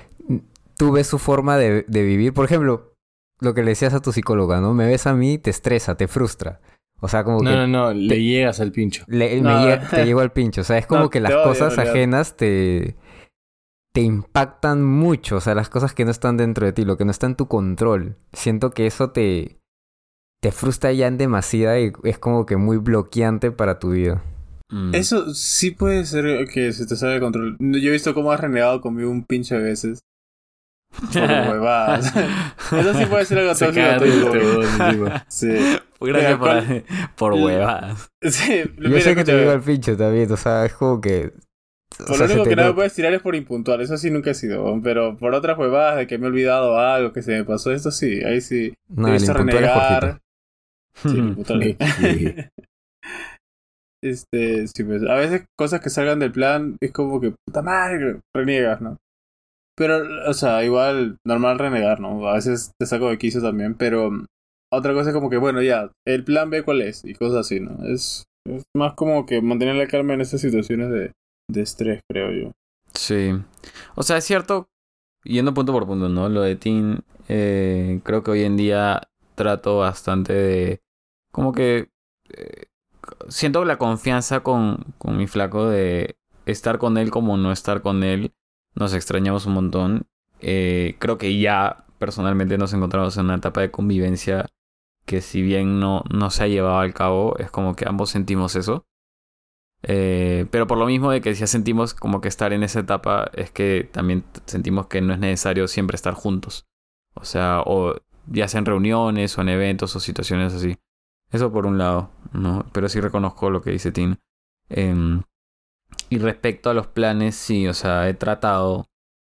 tú ves su forma de, de vivir. Por ejemplo, lo que le decías a tu psicóloga, ¿no? Me ves a mí, te estresa, te frustra. O sea, como no, que... No, no, no, te, le llegas al pincho. Le, no. me llega, te llego al pincho. O sea, es como no, que las odio, cosas ajenas te... te impactan mucho. O sea, las cosas que no están dentro de ti, lo que no está en tu control. Siento que eso te... te frustra ya en demasía y es como que muy bloqueante para tu vida. Mm. Eso sí puede ser que se te salga de control. Yo he visto cómo has renegado conmigo un pinche de veces. Por huevadas. Eso sí puede ser algo tóxico. Sí. Gracias por, con... por huevadas. Sí, yo mira, sé que te digo al pinche también, o sea, es como que... Por o sea, lo único que no me puedes tirar es por impuntual, eso sí nunca he sido, pero por otras huevadas de que me he olvidado algo, que se me pasó, esto sí, ahí sí. No, el impuntual es Jorgito. Sí, el impuntual. Este, sí, pues, a veces cosas que salgan del plan es como que, puta madre, reniegas, ¿no? Pero, o sea, igual, normal renegar, ¿no? A veces te saco de quicio también, pero otra cosa es como que, bueno, ya, el plan B cuál es, y cosas así, ¿no? Es, es más como que mantener la calma en estas situaciones de, de estrés, creo yo. Sí. O sea, es cierto, yendo punto por punto, ¿no? Lo de Tim, eh, creo que hoy en día trato bastante de... Como que... Eh, siento la confianza con, con mi flaco de estar con él como no estar con él. Nos extrañamos un montón. Eh, creo que ya personalmente nos encontramos en una etapa de convivencia que si bien no, no se ha llevado al cabo, es como que ambos sentimos eso. Eh, pero por lo mismo de que ya sentimos como que estar en esa etapa, es que también sentimos que no es necesario siempre estar juntos. O sea, o ya sea en reuniones o en eventos o situaciones así. Eso por un lado, ¿no? Pero sí reconozco lo que dice Tim. Eh, y respecto a los planes, sí, o sea, he tratado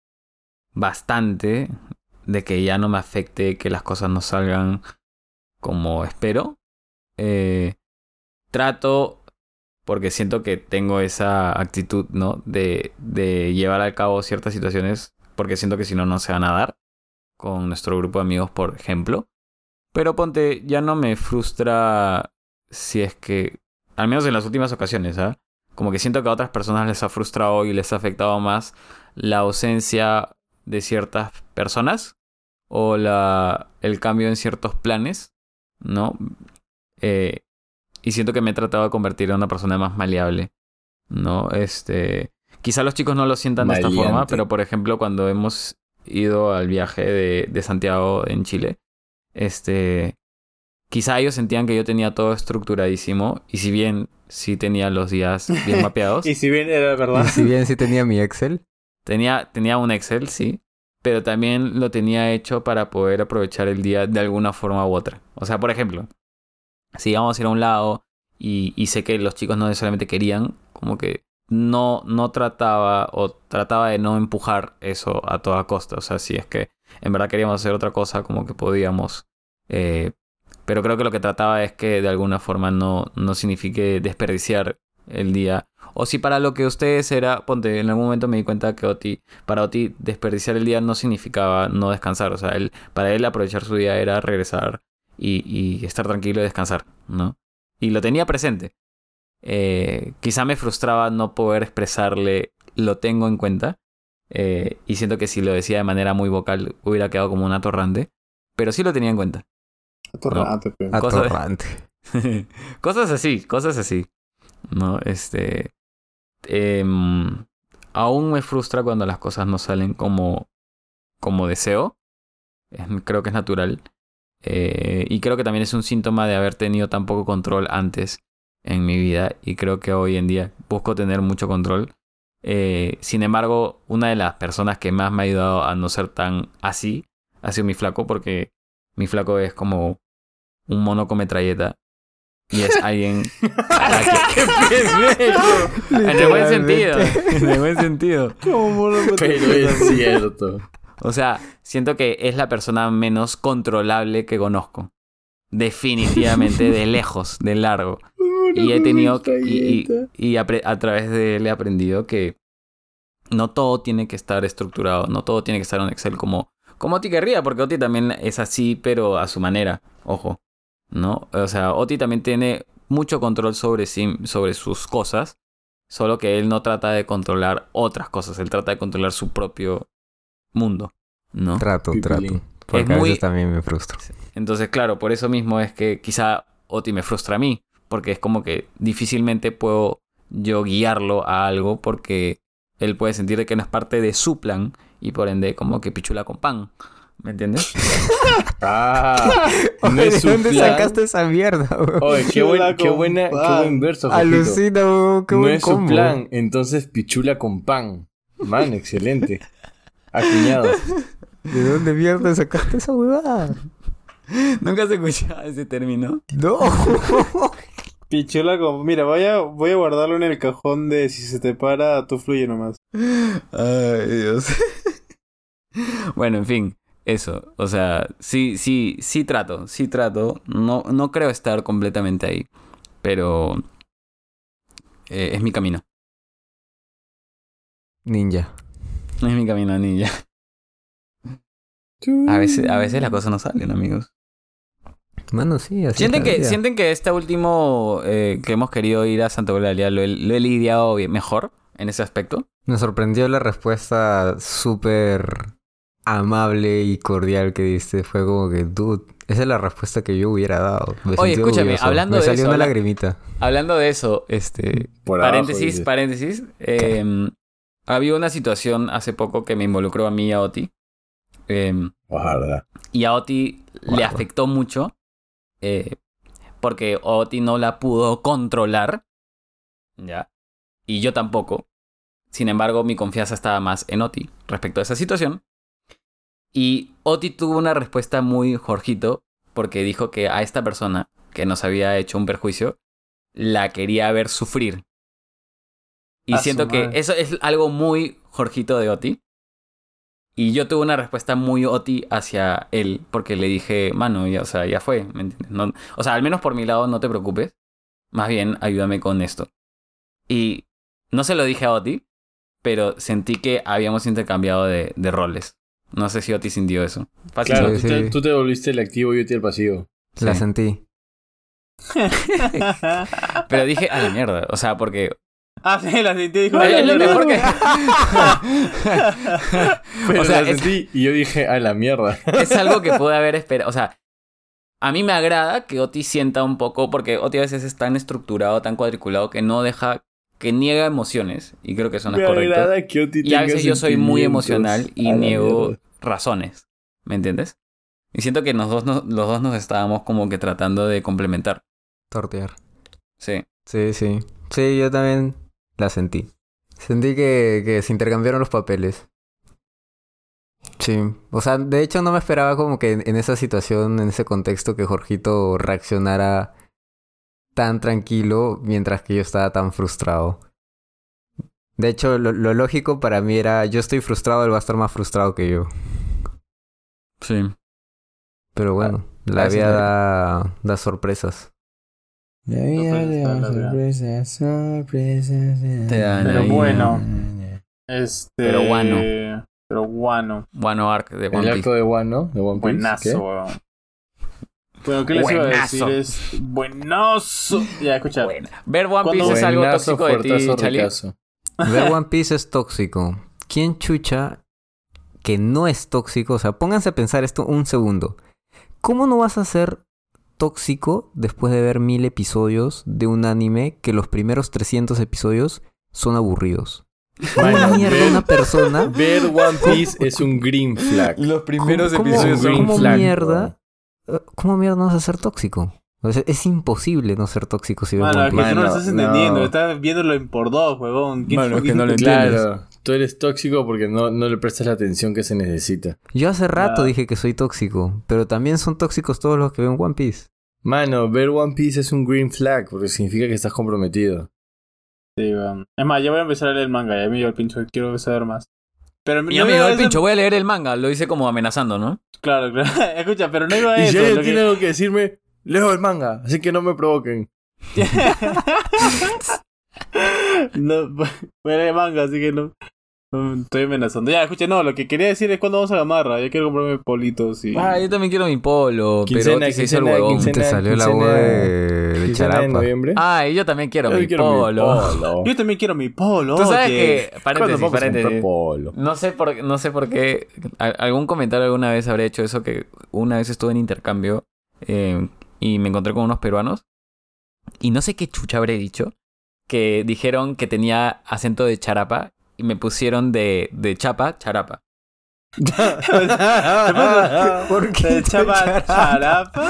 bastante de que ya no me afecte que las cosas no salgan como espero. Eh, trato, porque siento que tengo esa actitud, ¿no? De, de llevar a cabo ciertas situaciones, porque siento que si no, no se van a dar. Con nuestro grupo de amigos, por ejemplo. Pero ponte, ya no me frustra si es que, al menos en las últimas ocasiones, ¿ah? ¿eh? Como que siento que a otras personas les ha frustrado y les ha afectado más la ausencia de ciertas personas o la el cambio en ciertos planes, ¿no? Eh, y siento que me he tratado de convertir en una persona más maleable, ¿no? Este, quizá los chicos no lo sientan Maleante. de esta forma, pero por ejemplo cuando hemos ido al viaje de, de Santiago en Chile, este, quizá ellos sentían que yo tenía todo estructuradísimo y si bien sí tenía los días bien mapeados. Y si bien era verdad. Y si bien sí tenía mi Excel. Tenía, tenía un Excel, sí. Pero también lo tenía hecho para poder aprovechar el día de alguna forma u otra. O sea, por ejemplo, si íbamos a ir a un lado y, y sé que los chicos no necesariamente querían, como que no, no trataba o trataba de no empujar eso a toda costa. O sea, si es que en verdad queríamos hacer otra cosa, como que podíamos. Eh, pero creo que lo que trataba es que de alguna forma no, no signifique desperdiciar el día. O si para lo que ustedes era, ponte, en algún momento me di cuenta que Oti, para Oti desperdiciar el día no significaba no descansar. O sea, él, para él aprovechar su día era regresar y, y estar tranquilo y descansar, ¿no? Y lo tenía presente. Eh, quizá me frustraba no poder expresarle lo tengo en cuenta. Eh, y siento que si lo decía de manera muy vocal hubiera quedado como un atorrante. Pero sí lo tenía en cuenta. Atorrante, ¿no? Pero. Atorrante. Cosas, cosas así, cosas así. ¿No? Este... Eh, aún me frustra cuando las cosas no salen como, como deseo. Es, creo que es natural. Eh, y creo que también es un síntoma de haber tenido tan poco control antes en mi vida. Y creo que hoy en día busco tener mucho control. Eh, sin embargo, una de las personas que más me ha ayudado a no ser tan así ha sido mi flaco. Porque mi flaco es como un mono con metralleta. Y es alguien... ¡Qué En el buen sentido. En el buen sentido. Pero es cierto. O sea, siento que es la persona menos controlable que conozco. Definitivamente, de lejos, de largo. Y he tenido... Y, y, y a, a través de él he aprendido que no todo tiene que estar estructurado. No todo tiene que estar en Excel como... Como Oti querría, porque Oti también es así, pero a su manera. Ojo. ¿No? O sea, Oti también tiene mucho control sobre sí, sobre sus cosas, solo que él no trata de controlar otras cosas, él trata de controlar su propio mundo, ¿no? Trato, Pipili. trato. Porque es a veces muy... también me frustro. Entonces, claro, por eso mismo es que quizá Oti me frustra a mí, porque es como que difícilmente puedo yo guiarlo a algo porque él puede sentir que no es parte de su plan y por ende como que pichula con pan. ¿Me entiendes? Ah, no es ¿de dónde plan? Sacaste esa mierda, bro? Oye, qué, buen, qué, buena, qué buen verso, Alucina, bro, qué no buen es combo. su plan, entonces pichula con pan. Man, excelente. Acuñado. ¿De dónde mierda sacaste esa huevada? ¿Nunca has escuchado ese término? No. Pichula con... Mira, voy a, voy a guardarlo en el cajón de si se te para, tú fluye nomás. Ay, Dios. Bueno, en fin. Eso, o sea, sí, sí, sí trato, sí trato. No, no creo estar completamente ahí, pero eh, es mi camino. Ninja. Es mi camino, ninja. A veces, a veces las cosas no salen, amigos. Bueno, sí, así ¿Sienten que, ¿Sienten que este último eh, que hemos querido ir a Santa Eulalia lo he, lo he lidiado bien, mejor en ese aspecto? Me sorprendió la respuesta súper amable y cordial que diste. Fue como que, dude, esa es la respuesta que yo hubiera dado. Me Oye, escúchame, orgulloso. hablando Me de salió eso... una habla... lagrimita. Hablando de eso, este... Por paréntesis, abajo, paréntesis. Eh, había una situación hace poco que me involucró a mí y a Oti. Eh, Ojalá. Y a Oti wow. le afectó mucho. Eh, porque Oti no la pudo controlar. ¿Ya? Y yo tampoco. Sin embargo, mi confianza estaba más en Oti respecto a esa situación. Y Oti tuvo una respuesta muy Jorgito, porque dijo que a esta persona que nos había hecho un perjuicio, la quería ver sufrir. Y a siento que eso es algo muy Jorgito de Oti. Y yo tuve una respuesta muy Oti hacia él, porque le dije, mano, ya, o sea, ya fue, ¿me entiendes? No, o sea, al menos por mi lado, no te preocupes. Más bien, ayúdame con esto. Y no se lo dije a Oti, pero sentí que habíamos intercambiado de, de roles. No sé si Oti sintió eso. Fácil. Claro, sí, tú, sí. Te, tú te volviste el activo y Oti el pasivo. La sí. sentí. Pero dije, a la mierda. O sea, porque... Ah, sí, la sentí. Dijo, es lo mejor que... Pero o sea, la sentí es... y yo dije, a la mierda. Es algo que pude haber esperado. O sea, a mí me agrada que Oti sienta un poco... Porque Oti a veces es tan estructurado, tan cuadriculado, que no deja... Que niega emociones. Y creo que eso no es correcto. Me agrada que Oti y a veces yo soy muy emocional y niego mierda. razones. ¿Me entiendes? Y siento que los dos, nos, los dos nos estábamos como que tratando de complementar. Tortear. Sí. Sí, sí. Sí, yo también la sentí. Sentí que, que se intercambiaron los papeles. Sí. O sea, de hecho no me esperaba como que en, en esa situación, en ese contexto, que Jorgito reaccionara tan tranquilo mientras que yo estaba tan frustrado. De hecho, lo, lo lógico para mí era, yo estoy frustrado, él va a estar más frustrado que yo. Sí. Pero bueno, ah, la vida da, da sorpresas. La vida da sorpresas, sorpresas. Te dan Pero bueno. Este... Pero Wano. Pero Wano. Wano Arc de One El Piece. arco de Wano, de One Piece. Buenazo, weón. Bueno, ¿qué les iba a decir? Es buenoso. Ya, escucha. Buena. Ver One Piece es algo tóxico de ti, Chali. Ver One Piece es tóxico. ¿Quién chucha que no es tóxico? O sea, pónganse a pensar esto un segundo. ¿Cómo no vas a ser tóxico después de ver mil episodios de un anime que los primeros trescientos episodios son aburridos? ¿Cómo Bueno, mierda ver- una persona? Ver One Piece es un green flag. Los primeros ¿Cómo- episodios son ¿Cómo green flag, mierda? eh, ¿Cómo mierda no vas a ser tóxico? O sea, es imposible no ser tóxico si ves Mano, One es que Piece. tú no lo Mano, estás entendiendo. no. Estás viéndolo en por dos, huevón. ¿Qué Mano, es que no lo entiendes? Claro, tú eres tóxico porque no, no le prestas la atención que se necesita. Yo hace rato Ya. dije que soy tóxico, pero también son tóxicos todos los que ven One Piece. Mano, ver One Piece es un green flag porque significa que estás comprometido. Sí, weón. Es más, ya voy a empezar a leer el manga. Ya me dio el pincho. Quiero saber más. Pero Y a mí me dio el pincho, voy a leer el manga. Lo hice como amenazando, ¿no? Claro, claro. Escucha, pero no iba a Y eso. si alguien lo tiene que- algo que decirme, leo el manga, así que no me provoquen. no, voy a leer manga, así que no, no estoy amenazando. Ya, escucha, no, lo que quería decir es cuándo vamos a Gamarra. Yo quiero comprarme politos y... Ah, yo también quiero mi polo, Quincena, pero Oti se hizo el quincena, huevón. quincena. Te salió la quincena- boda de, de ¿Quincena de Charapa. noviembre? Ah, y yo también quiero Yo mi quiero mi polo. polo. Yo también quiero mi polo. Tú sabes oye. que, ¿Cuándo paréntesis, vamos a comprar paréntesis. polo? No sé por, no sé por qué. a- Algún comentario alguna vez habré hecho eso, que una vez estuve en intercambio eh, y me encontré con unos peruanos. Y no sé qué chucha habré dicho. Que dijeron que tenía acento de charapa y me pusieron de, de chapa, charapa. ¿Por qué ¿Te echaba charapa?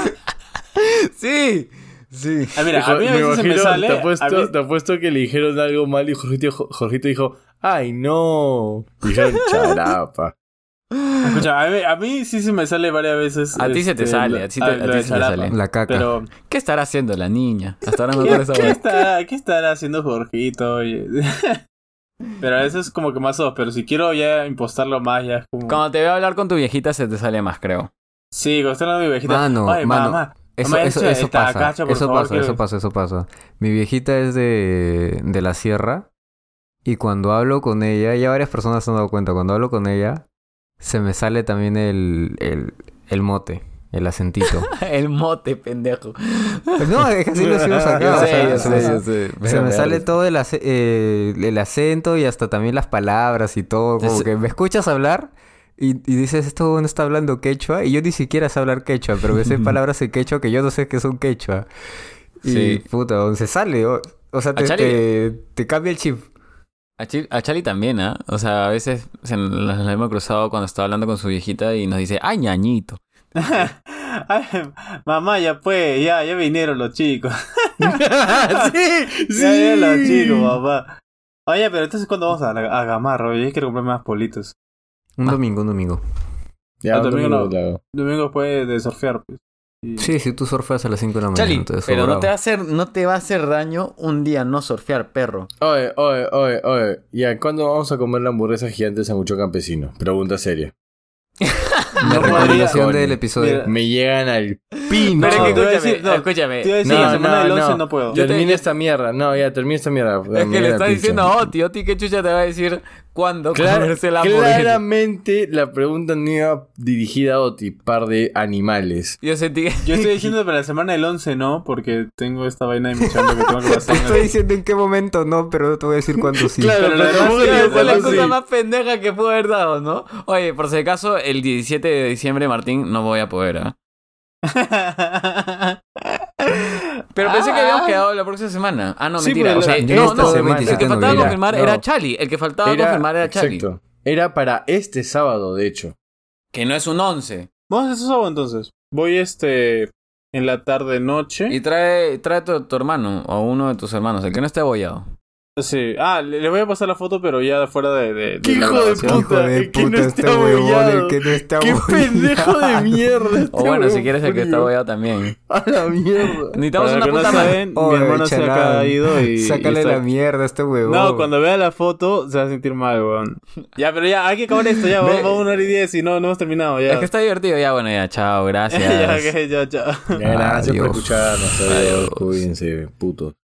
Sí, sí. Ah, mira, a mí a Me veces se me imagino, sale... te a apuesto, mí- te apuesto que le dijeron algo mal y Jorgito, Jorgito dijo, ¡ay, no! Dijeron charapa. Escucha, a mí, a mí sí se me sale varias veces... A ti se te este, sale, la- a ti, te- ah, a lo ti de se te charapa. sale. La caca. Pero... ¿Qué estará haciendo la niña? Hasta ahora me ¿Qué, acuerdo esa qué voz. está, ¿Qué estará haciendo Jorgito? Oye? Pero eso es como que más dos. Pero si quiero ya impostarlo más, ya es como... Cuando te veo hablar con tu viejita se te sale más, creo. Sí, cuando estoy hablando de mi viejita. Mano, Ay, mano. mamá. Eso, mamá, eso, echa eso esta pasa, cacha, por eso favor, pasa, quiero- eso pasa, eso pasa. Mi viejita es de, de la sierra y cuando hablo con ella, ya varias personas se han dado cuenta, cuando hablo con ella, se me sale también el, el, el mote, el acentito. El mote, pendejo. No, es que así lo decimos acá. Yo o sé, sea, yo se sé, me- yo sé. Se me sale todo el, ace- eh, el acento y hasta también las palabras y todo. Como Es- que me escuchas hablar y, y dices, esto no está hablando quechua. Y yo ni siquiera sé hablar quechua, pero me sé palabras en quechua que yo no sé qué son quechua. Y Sí. puta, se sale. O, o sea, te, A Chali- te, te cambia el chip. A, Chi- a Charlie también, ¿ah? O sea, a veces se nos nos hemos cruzado cuando estaba hablando con su viejita y nos dice, ¡ay, ñañito! Ay, mamá, ya pues, ya, ya vinieron los chicos. ¡Sí! ¡Sí! Ya vinieron los chicos, papá. Oye, pero entonces ¿cuándo vamos a, a Gamarra? Oye, quiero comprarme más politos. Un domingo, un domingo. Ya, Ah, otro domingo no. minuto, claro. Domingo después de surfear, pues. Y- Sí, si tú surfeas a las cinco de la mañana. Charlie, entonces pero no sobrado. te, va a hacer, no te va a hacer daño un día no surfear, perro. Oye, oye, oye, oye. Ya, ¿cuándo vamos a comer la hamburguesa gigante de Sangucho Campesino? Pregunta seria. La No recomendación podría- del episodio. Mira, Me llegan al pin. Pero No, es que te voy a escúchame, decir- no, escúchame. Te iba a decir, No, la semana no, del once no. no puedo. Yo te- Termina yo- esta mierda. No, ya, termina esta mierda. Es que le está diciendo a Oti. Oti, ¿qué chucha te va a decir cuándo Clar- comerse la hamburguesa? claramente la pregunta no iba dirigida a Oti, par de animales. Yo sentí que... Yo estoy diciendo para la semana del once no, porque tengo esta vaina de mi chamba que tengo que Te pasar. estoy diciendo en qué momento no, pero no te voy a decir cuándo sí. Claro, Pero pero la tampoco verdad te es digo que Esa es la cuándo cosa sí. más pendeja que pudo haber dado, ¿no? Oye, por si acaso, el diecisiete de diciembre, Martín, no voy a poder, ¿ah? Pero pensé que habíamos quedado la próxima semana. Ah, no, Sí, mentira. pero O sea, la- no, esta no, semana. el que faltaba Mira, confirmar no. era Chali. El que faltaba confirmar era Chali. Exacto. Era para este sábado, de hecho. Que no es un once. Vamos a hacer eso entonces. Voy este en la tarde noche. Y trae, trae tu, tu hermano o uno de tus hermanos, el que no esté abollado. Sí. Ah, le, le voy a pasar la foto, pero ya fuera de, de, de ¡Qué la hijo de grabación. puta! El que no este está abollado. el que no está ¡Qué abollado. pendejo de mierda! O bueno, si quieres el que está frío. abollado también. ¡A la mierda! Necesitamos Para una los que no puta madre. saben, mi Oye, hermano se ha chalán, caído y... Sácale y está- la mierda a este huevón. No, cuando vea la foto se va a sentir mal, weón. Ya, pero ya, hay que acabar esto, ya, vamos, vamos a una hora y diez y no, no hemos terminado, ya. Es que está divertido. Ya, bueno, ya, chao, gracias. ya, ok, ya, chao. Ya, gracias por Adiós. escucharnos. Adiós. Adiós. Cuídense, putos.